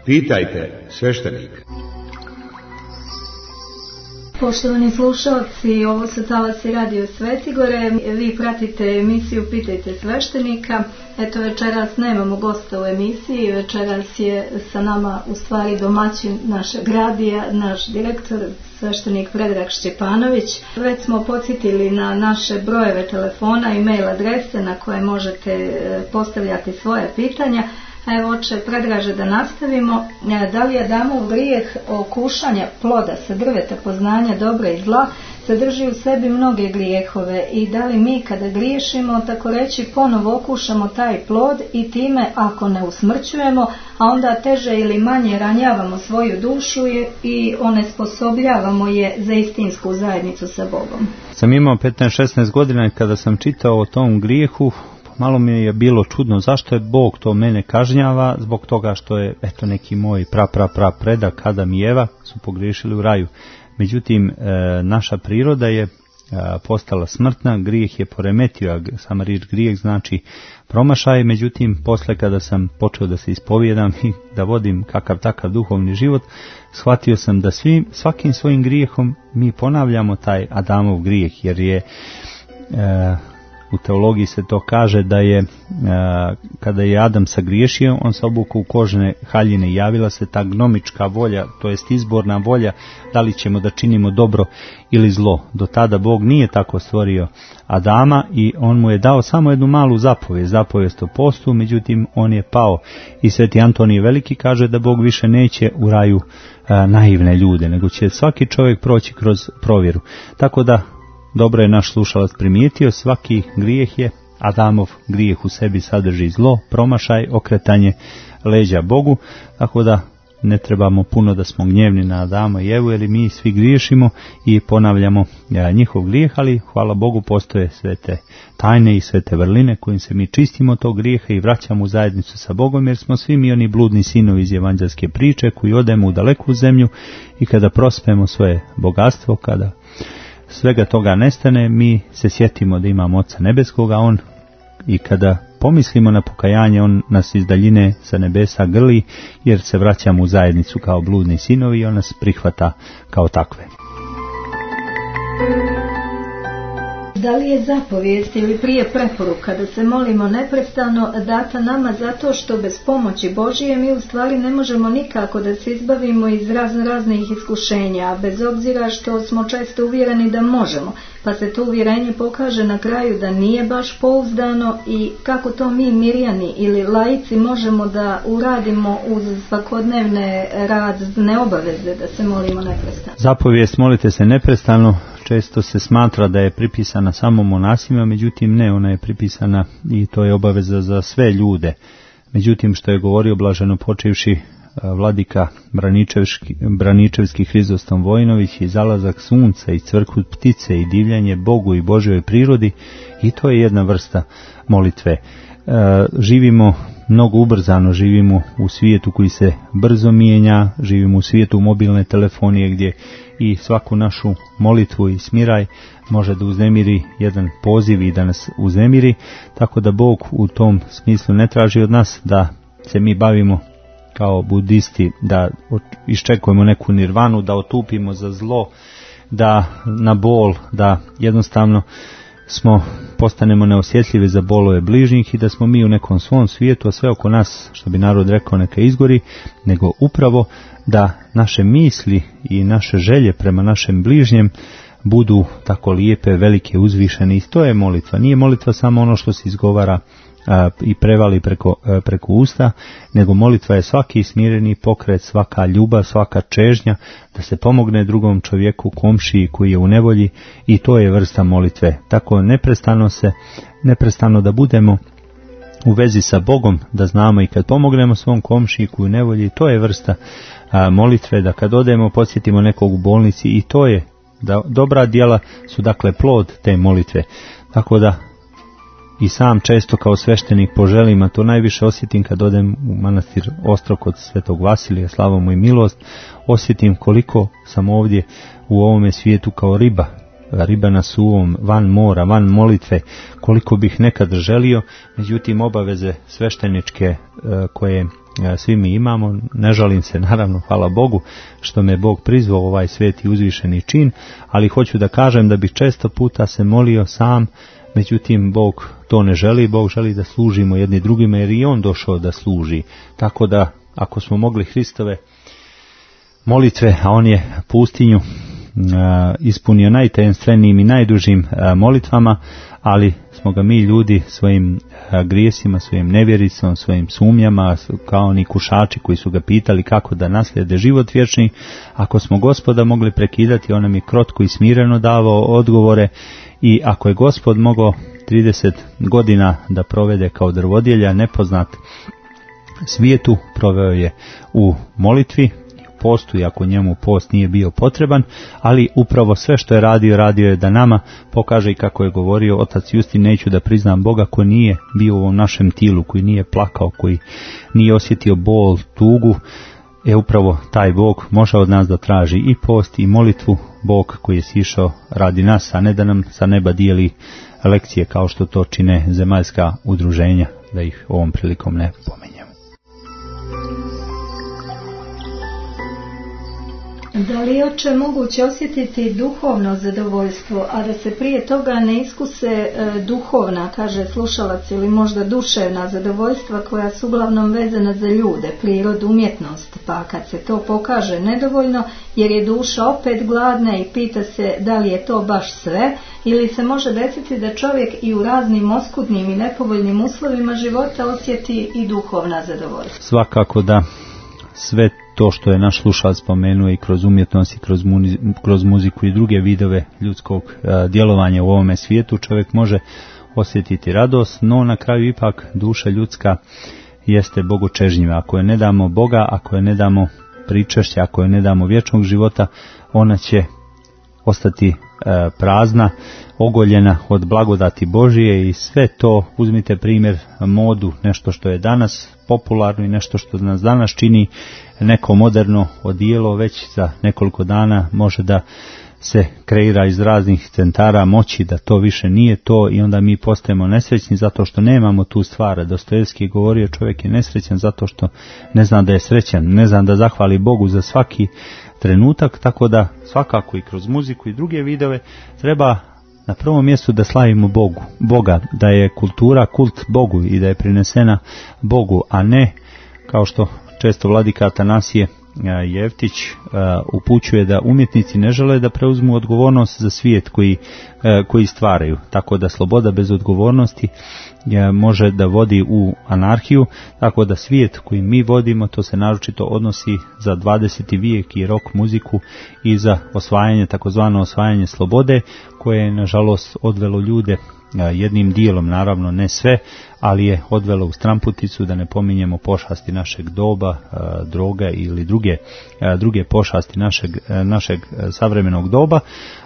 Pitajte sveštenika. Poštovani slušalci, ovo su talasi Radio Svetigore, vi pratite emisiju Pitajte sveštenika. Eto, večeras nemamo gosta u emisiji, večeras je sa nama u stvari domaćin našeg radija, naš direktor, sveštenik Predrag Šćepanović. Već smo podsjetili na naše brojeve telefona i mail adrese na koje možete postavljati svoje pitanja. Evo, oče Predraže, da nastavimo. Da li Adamov grijeh okušanja ploda sa drveta poznanja dobra i zla sadrži u sebi mnoge grijehove i da li mi kada griješimo, tako reći, ponovo okušamo taj plod i time, ako ne usmrćujemo, a onda teže ili manje ranjavamo svoju dušu i onesposobljavamo je za istinsku zajednicu sa Bogom? Sam imao petnaest šesnaest godina i kada sam čitao o tom grijehu, malo mi je bilo čudno zašto je Bog to mene kažnjava, zbog toga što je eto neki moj pra pra pra predak Adam i Eva su pogriješili u raju. Međutim, e, naša priroda je e, postala smrtna, grijeh je poremetio, a sama riječ grijeh znači promašaj. Međutim, posle kada sam počeo da se ispovijedam i da vodim kakav takav duhovni život, shvatio sam da svim, svakim svojim grijehom mi ponavljamo taj Adamov grijeh, jer je e, u teologiji se to kaže da je kada je Adam sagriješio, on se obukao u kožne haljine i javila se ta gnomička volja, to jest izborna volja, da li ćemo da činimo dobro ili zlo. Do tada Bog nije tako stvorio Adama i on mu je dao samo jednu malu zapovijest, zapovijest o postu, međutim on je pao. I Sveti Antonije Veliki kaže da Bog više neće u raju a, naivne ljude, nego će svaki čovjek proći kroz provjeru. Tako da dobro je naš slušalac primijetio, svaki grijeh je Adamov grijeh, u sebi sadrži zlo, promašaj, okretanje leđa Bogu, tako da ne trebamo puno da smo gnjevni na Adama i Evu, jer mi svi griješimo i ponavljamo ja, njihov grijeh, ali hvala Bogu postoje sve te tajne i sve te vrline kojim se mi čistimo tog grijeha i vraćamo u zajednicu sa Bogom, jer smo svi mi oni bludni sinovi iz evanđelske priče koji odemo u daleku zemlju i kada prospemo svoje bogatstvo, kada svega toga nestane, mi se sjetimo da imamo Oca Nebeskoga, on i kada pomislimo na pokajanje, on nas iz daljine sa nebesa grli, jer se vraćamo u zajednicu kao bludni sinovi i on nas prihvata kao takve. Da li je zapovijest ili prije preporuka da se molimo neprestano data nama zato što bez pomoći Božije mi u stvari ne možemo nikako da se izbavimo iz razno raznih iskušenja, bez obzira što smo često uvjereni da možemo, pa se to uvjerenje pokaže na kraju da nije baš pouzdano i kako to mi mirjani ili laici možemo da uradimo uz svakodnevne razne obaveze da se molimo neprestano? Zapovijest molite se neprestano često se smatra da je pripisana samo monasima, međutim ne, ona je pripisana i to je obaveza za sve ljude. Međutim, što je govorio blaženo počivši vladika Braničevski, Braničevski Hrizostom Vojnović, i zalazak sunca i cvrkut ptice i divljanje Bogu i Božjoj prirodi, i to je jedna vrsta molitve. E, živimo mnogo ubrzano, živimo u svijetu koji se brzo mijenja, živimo u svijetu mobilne telefonije gdje i svaku našu molitvu i smiraj može da uznemiri jedan poziv i da nas uznemiri, tako da Bog u tom smislu ne traži od nas da se mi bavimo kao budisti, da iščekujemo neku nirvanu, da otupimo za zlo, da na bol, da jednostavno smo postanemo neosjetljivi za bolove bližnjih i da smo mi u nekom svom svijetu, a sve oko nas, što bi narod rekao, neka izgori, nego upravo da naše misli i naše želje prema našem bližnjem budu tako lijepe, velike, uzvišene. I to je molitva. Nije molitva samo ono što se izgovara a, i prevali preko, a, preko usta, nego molitva je svaki smireni pokret, svaka ljubav, svaka čežnja da se pomogne drugom čovjeku, komšiji koji je u nevolji, i to je vrsta molitve. Tako neprestano se, neprestano da budemo u vezi sa Bogom, da znamo i kad pomognemo svom komšiji koji je u nevolji, to je vrsta a, molitve, da kad odemo podsjetimo nekog u bolnici, i to je da dobra djela su dakle plod te molitve. Tako da i sam često kao sveštenik poželim, a to najviše osjetim kad odem u manastir Ostrog kod Svetog Vasilija, slava mu i milost, osjetim koliko sam ovdje u ovome svijetu kao riba, riba na suvom, van mora, van molitve, koliko bih nekad želio, međutim obaveze svešteničke koje svi mi imamo. Ne žalim se, naravno, hvala Bogu što me Bog prizvao u ovaj sveti uzvišeni čin, ali hoću da kažem da bih često puta se molio sam, međutim Bog to ne želi. Bog želi da služimo jedni drugima, jer i On došao da služi. Tako da ako smo mogli Hristove molitve, a On je pustinju ispunio najtajenstvenijim i najdužim molitvama, ali smo ga mi ljudi svojim grijesima, svojim nevjericom, svojim sumnjama, kao oni kušači koji su ga pitali kako da naslijede život vječni, ako smo Gospoda mogli prekidati, on nam je krotko i smireno davao odgovore. I ako je Gospod mogao trideset godina da provede kao drvodjelja, nepoznat svijetu, proveo je u molitvi, postu, iako njemu post nije bio potreban, ali upravo sve što je radio, radio je da nama pokaže, i kako je govorio otac Justin, neću da priznam Boga koji nije bio u ovom našem tilu, koji nije plakao, koji nije osjetio bol, tugu. Je upravo taj Bog može od nas da traži i post i molitvu, Bog koji je sišao radi nas, a ne da nam sa neba dijeli lekcije kao što to čine zemaljska udruženja, da ih ovom prilikom ne pomenjamo. Da li je, oče, moguće osjetiti duhovno zadovoljstvo, a da se prije toga ne iskuse e, duhovna, kaže slušalac, ili možda duševna zadovoljstva koja su uglavnom vezana za ljude, prirodu, umjetnost, pa kad se to pokaže nedovoljno, jer je duša opet gladna i pita se da li je to baš sve, ili se može desiti da čovjek i u raznim oskudnim i nepovoljnim uslovima života osjeti i duhovna zadovoljstva. Svakako da sve to što je naš slušalac spomenuo i kroz umjetnost i kroz, muzi, kroz muziku i druge vidove ljudskog a, djelovanja u ovome svijetu, čovjek može osjetiti radost, no na kraju ipak duša ljudska jeste bogočežnjiva. Ako je ne damo Boga, ako je ne damo pričešća, ako je ne damo vječnog života, ona će ostati a, prazna, ogoljena od blagodati Božije. I sve to, uzmite primjer modu, nešto što je danas popularno i nešto što nas danas čini neko moderno odijelo, već za nekoliko dana može da se kreira iz raznih centara moći, da to više nije to, i onda mi postajemo nesrećni zato što nemamo tu stvar. Dostojevski je govorio, čovjek je nesrećan zato što ne zna da je srećan, ne zna da zahvali Bogu za svaki trenutak. Tako da svakako i kroz muziku i druge vidove treba na prvom mjestu da slavimo Bogu, Boga, da je kultura kult Bogu i da je prinesena Bogu, a ne kao što često vladika Atanasije Jevtić upućuje da umjetnici ne žele da preuzmu odgovornost za svijet koji, koji stvaraju. Tako da sloboda bez odgovornosti može da vodi u anarhiju, tako da svijet koji mi vodimo, to se naročito odnosi za dvadeseti vijek i rock muziku i za osvajanje, takozvano osvajanje slobode, koje je nažalost odvelo ljude jednim dijelom, naravno ne sve, ali je odvelo u stramputicu, da ne pominjemo pošasti našeg doba, droga ili druge, druge pošasti našeg, našeg savremenog doba.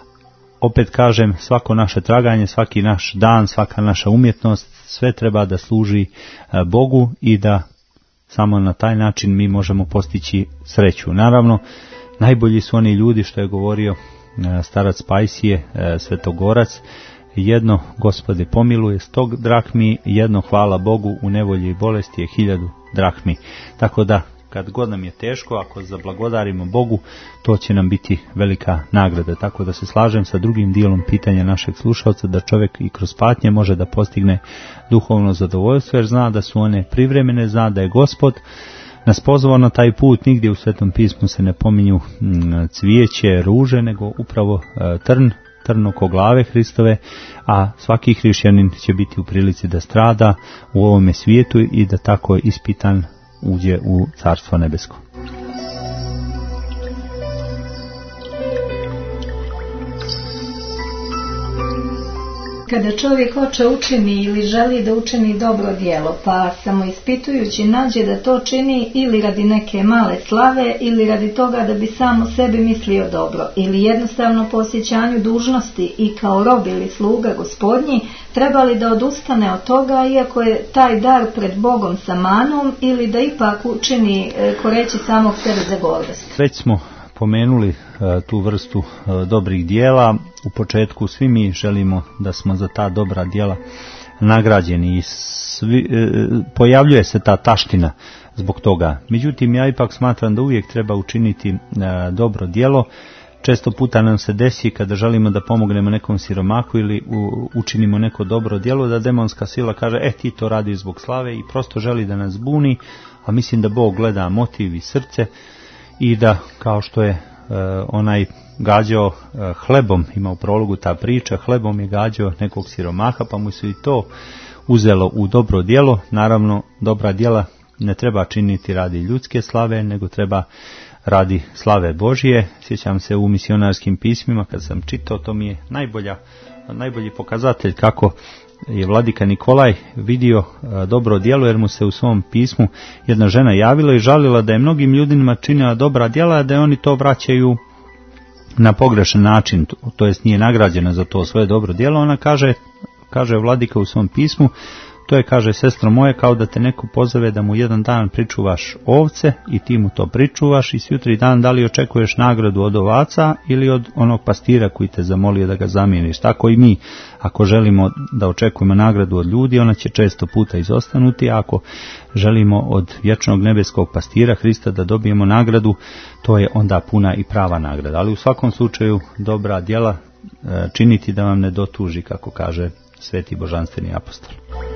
Opet kažem, svako naše traganje, svaki naš dan, svaka naša umjetnost, sve treba da služi Bogu i da samo na taj način mi možemo postići sreću. Naravno, najbolji su oni ljudi, što je govorio starac Pajsije, Svetogorac, jedno Gospode pomiluje sto drahmi, jedno hvala Bogu u nevolji i bolesti je hiljadu drahmi. Tako da kad god nam je teško, ako zablagodarimo Bogu, to će nam biti velika nagrada. Tako da se slažem sa drugim dijelom pitanja našeg slušalca, da čovjek i kroz patnje može da postigne duhovno zadovoljstvo, jer zna da su one privremene, zna da je Gospod nas pozvao na taj put. Nigdje u Svetom pismu se ne pominju cvijeće, ruže, nego upravo trn, trn oko glave Hristove, a svaki hrišćanin će biti u prilici da strada u ovome svijetu i da tako ispitan uđe u Carstvo nebesko. Kada čovjek hoće učini ili želi da učini dobro djelo, pa samo ispitujući nađe da to čini ili radi neke male slave, ili radi toga da bi samo sebi mislio dobro, ili jednostavno po osjećanju dužnosti i kao rob ili sluga Gospodnji, treba li da odustane od toga, iako je taj dar pred Bogom sa manom, ili da ipak učini koreći samog sebe za gordost? Već smo pomenuli tu vrstu dobrih dijela. U početku svi mi želimo da smo za ta dobra djela nagrađeni i svi, pojavljuje se ta taština zbog toga. Međutim, ja ipak smatram da uvijek treba učiniti e, dobro djelo. Često puta nam se desi kada želimo da pomognemo nekom siromahu ili u, učinimo neko dobro djelo, da demonska sila kaže, e ti to radi zbog slave i prosto želi da nas buni, a mislim da Bog gleda motiv i srce i da, kao što je e, onaj gađao e, hlebom, ima u prologu ta priča, hlebom je gađao nekog siromaha, pa mu su i to uzelo u dobro djelo. Naravno, dobra djela ne treba činiti radi ljudske slave, nego treba radi slave Božije. Sjećam se u misionarskim pismima kad sam čitao, to mi je najbolja, najbolji pokazatelj kako je vladika Nikolaj vidio dobro djelo, jer mu se u svom pismu jedna žena javila i žalila da je mnogim ljudima činila dobra djela, a da oni to vraćaju na pogrešan način, to jest nije nagrađena za to svoje dobro djelo. Ona kaže, kaže vladika u svom pismu, to je, kaže, sestro moje, kao da te neko pozove da mu jedan dan pričuvaš ovce i ti mu to pričuvaš i sjutri dan da li očekuješ nagradu od ovaca ili od onog pastira koji te zamolio da ga zamijeniš. Tako i mi, ako želimo da očekujemo nagradu od ljudi, ona će često puta izostanuti, a ako želimo od vječnog nebeskog pastira Hrista da dobijemo nagradu, to je onda puna i prava nagrada. Ali u svakom slučaju dobra djela činiti da vam ne dotuži, kako kaže sveti božanstveni apostol.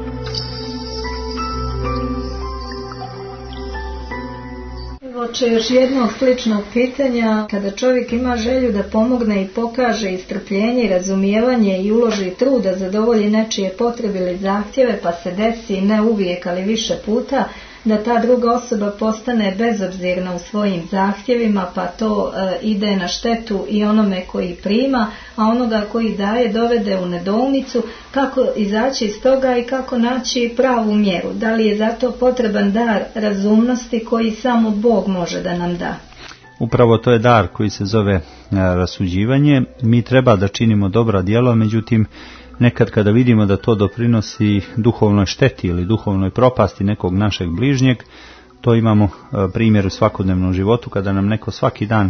Oče, još jednog sličnog pitanja, kada čovjek ima želju da pomogne i pokaže i strpljenje i razumijevanje i uloži trud da zadovolji nečije potrebe ili zahtjeve, pa se desi, ne uvijek, ali više puta, da ta druga osoba postane bezobzirna u svojim zahtjevima, pa to e, ide na štetu i onome koji prima, a onoga koji daje dovede u nedoumicu, kako izaći iz toga i kako naći pravu mjeru. Da li je zato potreban dar razumnosti koji samo Bog može da nam da? Upravo to je dar koji se zove rasuđivanje. Mi treba da činimo dobra djela, međutim nekad kada vidimo da to doprinosi duhovnoj šteti ili duhovnoj propasti nekog našeg bližnjeg, to imamo primjer u svakodnevnom životu kada nam neko svaki dan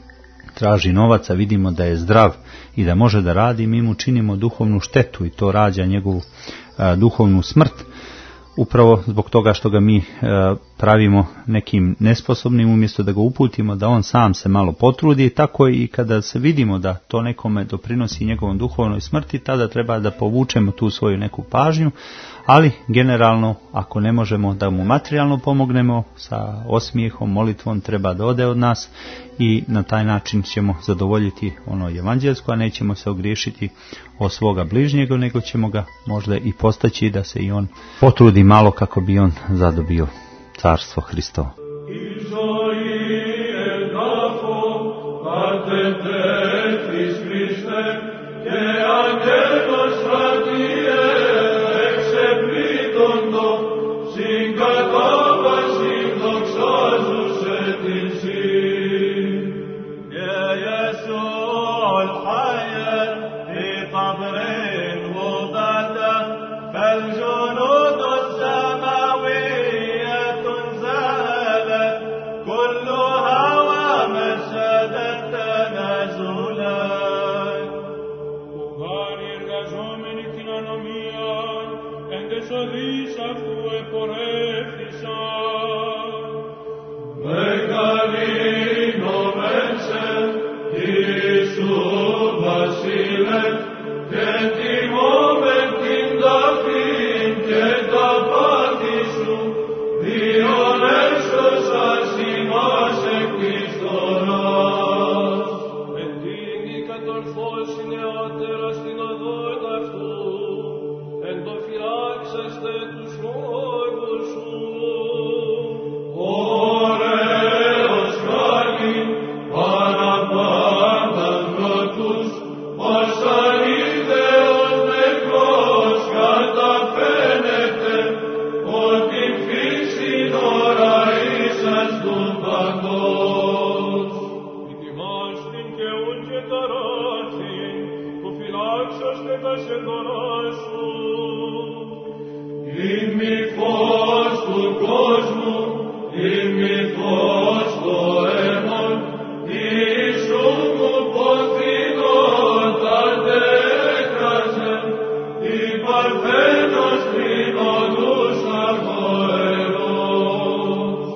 traži novac, a vidimo da je zdrav i da može da radi, mi mu činimo duhovnu štetu i to rađa njegovu a, duhovnu smrt. Upravo zbog toga što ga mi e, pravimo nekim nesposobnim, umjesto da ga uputimo da on sam se malo potrudi, tako i kada se vidimo da to nekome doprinosi njegovom duhovnoj smrti, tada treba da povučemo tu svoju neku pažnju, ali generalno ako ne možemo da mu materijalno pomognemo, sa osmijehom, molitvom treba da ode od nas i na taj način ćemo zadovoljiti ono evanđelsko, a nećemo se ogriješiti o svoga bližnjega, nego ćemo ga možda i postaći da se i on potrudi malo kako bi on zadobio carstvo Hristovo. Parthenos, Trino, Dusa, Moeros.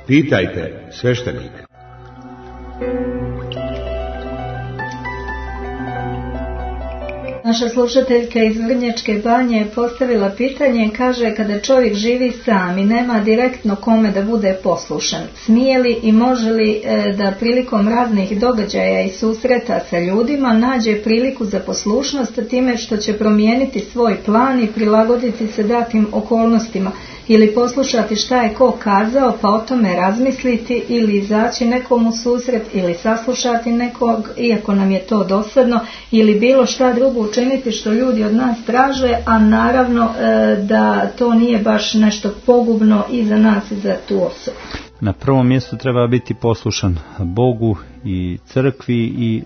Pitajte sveštenika. Naša slušateljka iz Vrnjačke Banje je postavila pitanje, kaže, kada čovjek živi sam i nema direktno kome da bude poslušan, smije li i može li e, da prilikom raznih događaja i susreta sa ljudima nađe priliku za poslušnost time što će promijeniti svoj plan i prilagoditi se datim okolnostima, ili poslušati šta je ko kazao pa o tome razmisliti, ili izaći nekom u susret, ili saslušati nekog iako nam je to dosadno, ili bilo šta drugo učiniti što ljudi od nas traže, a naravno e, da to nije baš nešto pogubno i za nas i za tu osobu. Na prvom mjestu treba biti poslušan Bogu i crkvi, i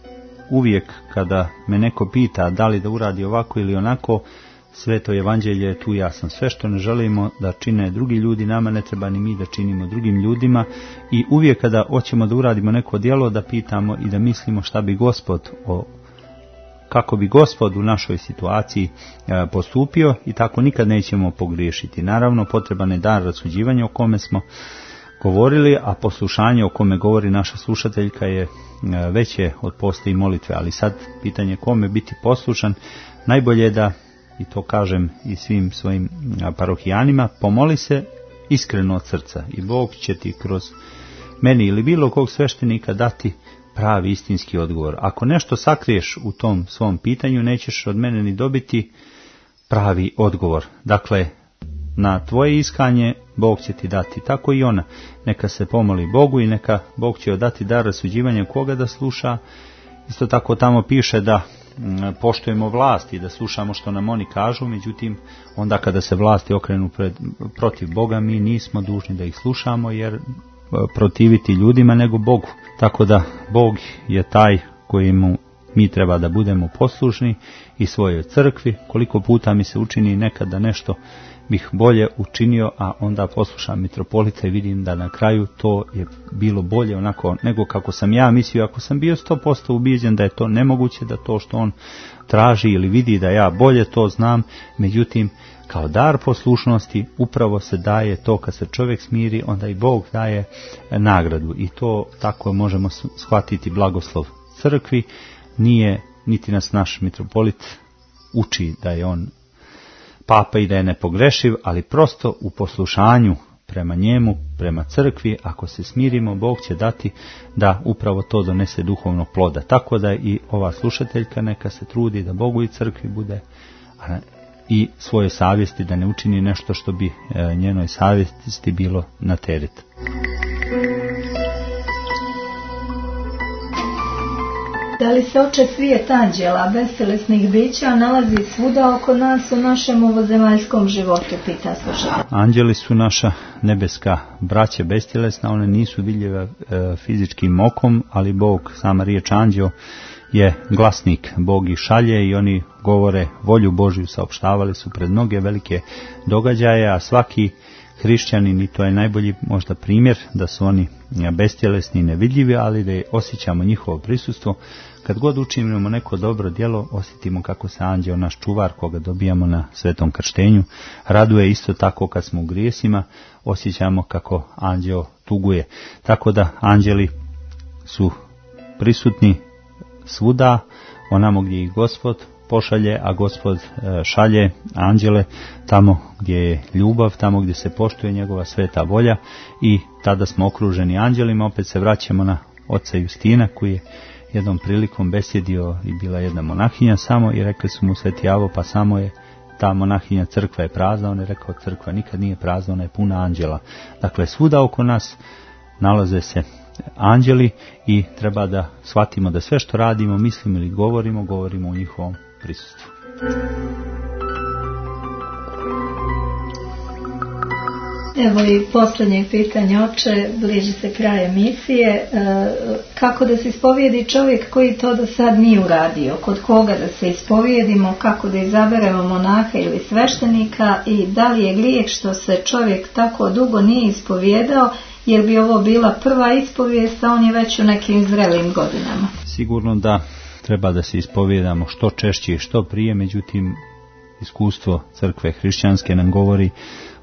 uvijek kada me neko pita da li da uradi ovako ili onako, Sveto evanđelje je tu jasno. Sve što ne želimo da čine drugi ljudi nama, ne treba ni mi da činimo drugim ljudima, i uvijek kada hoćemo da uradimo neko djelo, da pitamo i da mislimo šta bi Gospod, o, kako bi Gospod u našoj situaciji e, postupio, i tako nikad nećemo pogriješiti. Naravno, potreban je dar rasuđivanja o kome smo govorili, a poslušanje o kome govori naša slušateljka je e, veće od posta i molitve. Ali sad pitanje kome biti poslušan, najbolje je da, i to kažem i svim svojim parohijanima, pomoli se iskreno od srca i Bog će ti kroz meni ili bilo kog sveštenika dati pravi istinski odgovor. Ako nešto sakriješ u tom svom pitanju, nećeš od mene ni dobiti pravi odgovor. Dakle, na tvoje iskanje Bog će ti dati. Tako i ona. Neka se pomoli Bogu i neka Bog će joj dati dar rasuđivanja koga da sluša. Isto tako tamo piše da poštujemo vlast i da slušamo što nam oni kažu, međutim onda kada se vlasti okrenu pred, protiv Boga, mi nismo dužni da ih slušamo, jer protiviti ljudima nego Bogu. Tako da Bog je taj kojemu mi treba da budemo poslušni i svojoj crkvi. Koliko puta mi se učini nekada nešto bih bolje učinio, a onda poslušam mitropolita i vidim da na kraju to je bilo bolje onako nego kako sam ja mislio. Ako sam bio sto posto ubijeđen da je to nemoguće, da to što on traži ili vidi da ja bolje to znam, međutim kao dar poslušnosti upravo se daje to kad se čovjek smiri, onda i Bog daje nagradu, i to tako možemo shvatiti blagoslov crkvi. Nije niti nas naš mitropolit uči da je on papa i da je nepogrešiv, ali prosto u poslušanju prema njemu, prema crkvi, ako se smirimo, Bog će dati da upravo to donese duhovnog ploda. Tako da i ova slušateljka neka se trudi da Bogu i crkvi bude, a i svoje savjesti da ne učini nešto što bi njenoj savjesti bilo na teret. Da li se oče svijet anđela, beselesnih bića, nalazi svuda oko nas u našem ovozemaljskom životu, pita slušatelj. Anđeli su naša nebeska braća bestjelesna, one nisu vidljive e, fizičkim okom, ali Bog, sama riječ anđeo, je glasnik. Bog ih šalje i oni govore volju Božju, saopštavali su pred mnoge velike događaje, a svaki hrišćanin, i to je najbolji možda primjer da su oni bestjelesni i nevidljivi, ali da osjećamo njihovo prisustvo. Kad god učinimo neko dobro djelo, osjetimo kako se anđeo, naš čuvar koga dobijamo na svetom krštenju, raduje. Isto tako kad smo u grijesima, osjećamo kako anđeo tuguje. Tako da anđeli su prisutni svuda, onamo gdje ih Gospod pošalje, a Gospod šalje anđele tamo gdje je ljubav, tamo gdje se poštuje njegova sveta volja, i tada smo okruženi anđelima. Opet se vraćamo na oca Justina koji je jednom prilikom besjedio i bila jedna monahinja samo, i rekli su mu Sveti Javo, pa samo je ta monahinja, crkva je prazna. On je rekao, crkva nikad nije prazna, ona je puna anđela. Dakle, svuda oko nas nalaze se anđeli i treba da shvatimo da sve što radimo, mislimo ili govorimo, govorimo u njihovom prisustvu. Evo i posljednje pitanje, oče, bliži se kraj emisije. E, kako da se ispovijedi čovjek koji to do sad nije uradio? Kod koga da se ispovijedimo? Kako da izaberemo monaha ili sveštenika? I da li je grijeh što se čovjek tako dugo nije ispovijedao, jer bi ovo bila prva ispovijest, a on je već u nekim zrelim godinama? Sigurno da treba da se ispovijedamo što češće i što prije, međutim iskustvo crkve hrišćanske nam govori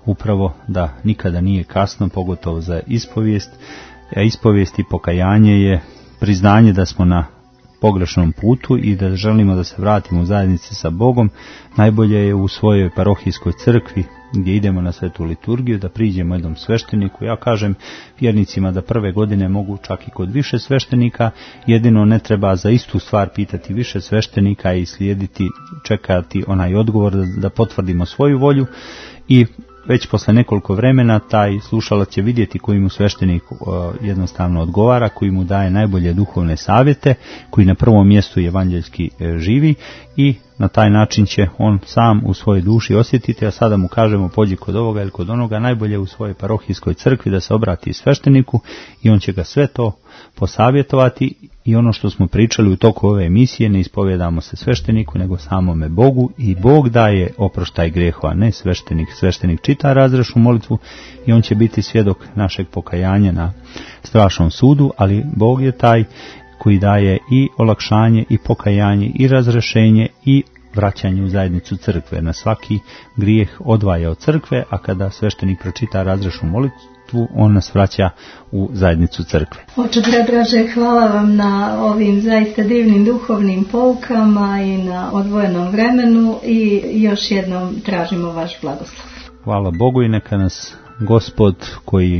upravo da nikada nije kasno, pogotovo za ispovijest, a ispovijest i pokajanje je priznanje da smo na pogrešnom putu i da želimo da se vratimo u zajednici sa Bogom. Najbolje je u svojoj parohijskoj crkvi gdje idemo na svetu liturgiju da priđemo jednom svešteniku. Ja kažem vjernicima da prve godine mogu čak i kod više sveštenika, jedino ne treba za istu stvar pitati više sveštenika i slijediti, čekati onaj odgovor da, da potvrdimo svoju volju, i već posle nekoliko vremena taj slušalac će vidjeti koji mu sveštenik jednostavno odgovara, koji mu daje najbolje duhovne savjete, koji na prvom mjestu evanđeljski živi, i na taj način će on sam u svojoj duši osjetiti, a sada mu kažemo pođi kod ovoga ili kod onoga, najbolje u svojoj parohijskoj crkvi da se obrati svešteniku i on će ga sve to posavjetovati. I ono što smo pričali u toku ove emisije, ne ispovjedamo se svešteniku nego samome Bogu, i Bog daje oproštaj grehova, ne sveštenik. Sveštenik čita razrešnu molitvu i on će biti svjedok našeg pokajanja na strašnom sudu, ali Bog je taj koji daje i olakšanje i pokajanje i razrešenje i vraćanje u zajednicu crkve. Na svaki grijeh odvaja od crkve, a kada sveštenik pročita razrešnu molitvu, on nas vraća u zajednicu crkve. Oče predraže, hvala vam na ovim zaista divnim duhovnim poukama i na odvojenom vremenu, i još jednom tražimo vaš blagoslov. Hvala Bogu, i neka nas Gospod koji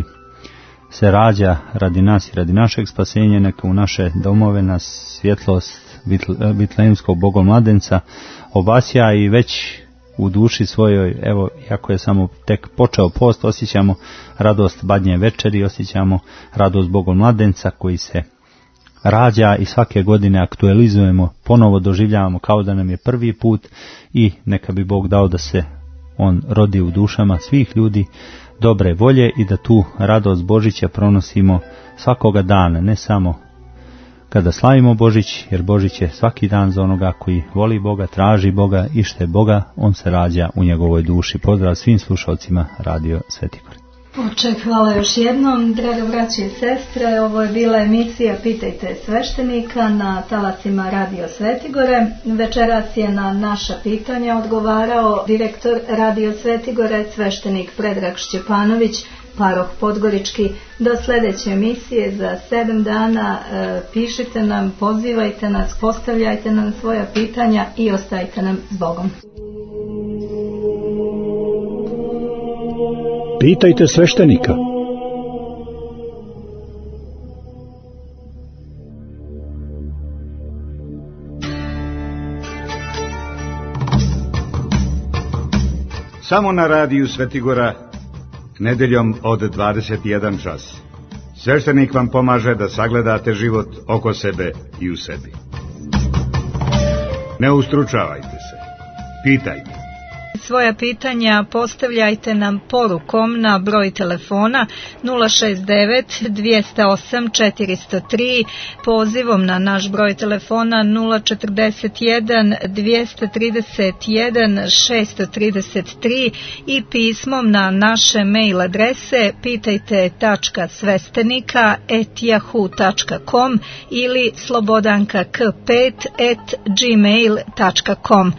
se rađa radi nas i radi našeg spasenja, neka u naše domove nas svjetlost Vitlejemskog bogomladenca obasja, i već u duši svojoj, evo, iako je samo tek počeo post, osjećamo radost badnje večeri, osjećamo radost bogomladenca koji se rađa, i svake godine aktualizujemo, ponovo doživljavamo kao da nam je prvi put, i neka bi Bog dao da se on rodi u dušama svih ljudi dobre volje i da tu radost Božića pronosimo svakoga dana, ne samo kada slavimo Božić, jer Božić je svaki dan za onoga koji voli Boga, traži Boga i šte Boga, on se rađa u njegovoj duši. Pozdrav svim slušalcima Radio Sveti Gor. Oče, hvala još jednom. Draga braće i sestre, ovo je bila emisija Pitajte sveštenika na talasima Radio Svetigore. Večeras je na naša pitanja odgovarao direktor Radio Svetigore, sveštenik Predrag Šćepanović, paroh Podgorički. Do sljedeće emisije za sedam dana e, pišite nam, pozivajte nas, postavljajte nam svoja pitanja i ostajte nam s Bogom. Pitajte sveštenika. Samo na radiju Svetigora, nedeljom od dvadeset jedan čas. Sveštenik vam pomaže da sagledate život oko sebe i u sebi. Ne ustručavajte se. Pitajte. Svoja pitanja postavljajte nam porukom na broj telefona nula šest devet dvjesto osam četiristo tri, pozivom na naš broj telefona nula četrdeset jedan dvjesto trideset jedan šesto trideset tri i pismom na naše mail adrese pitajte tačka svestenika et yahoo tačka com ili slobodanka k pet et gmail tačka com.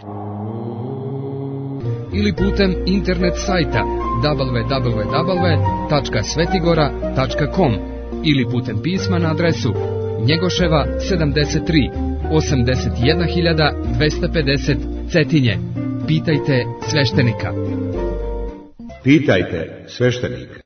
Ili putem internet sajta double-u double-u double-u tačka svetigora tačka com ili putem pisma na adresu Njegoševa sedamdeset tri, osamdeset jedna hiljada dvesta pedeset Cetinje. Pitajte sveštenika. Pitajte sveštenika.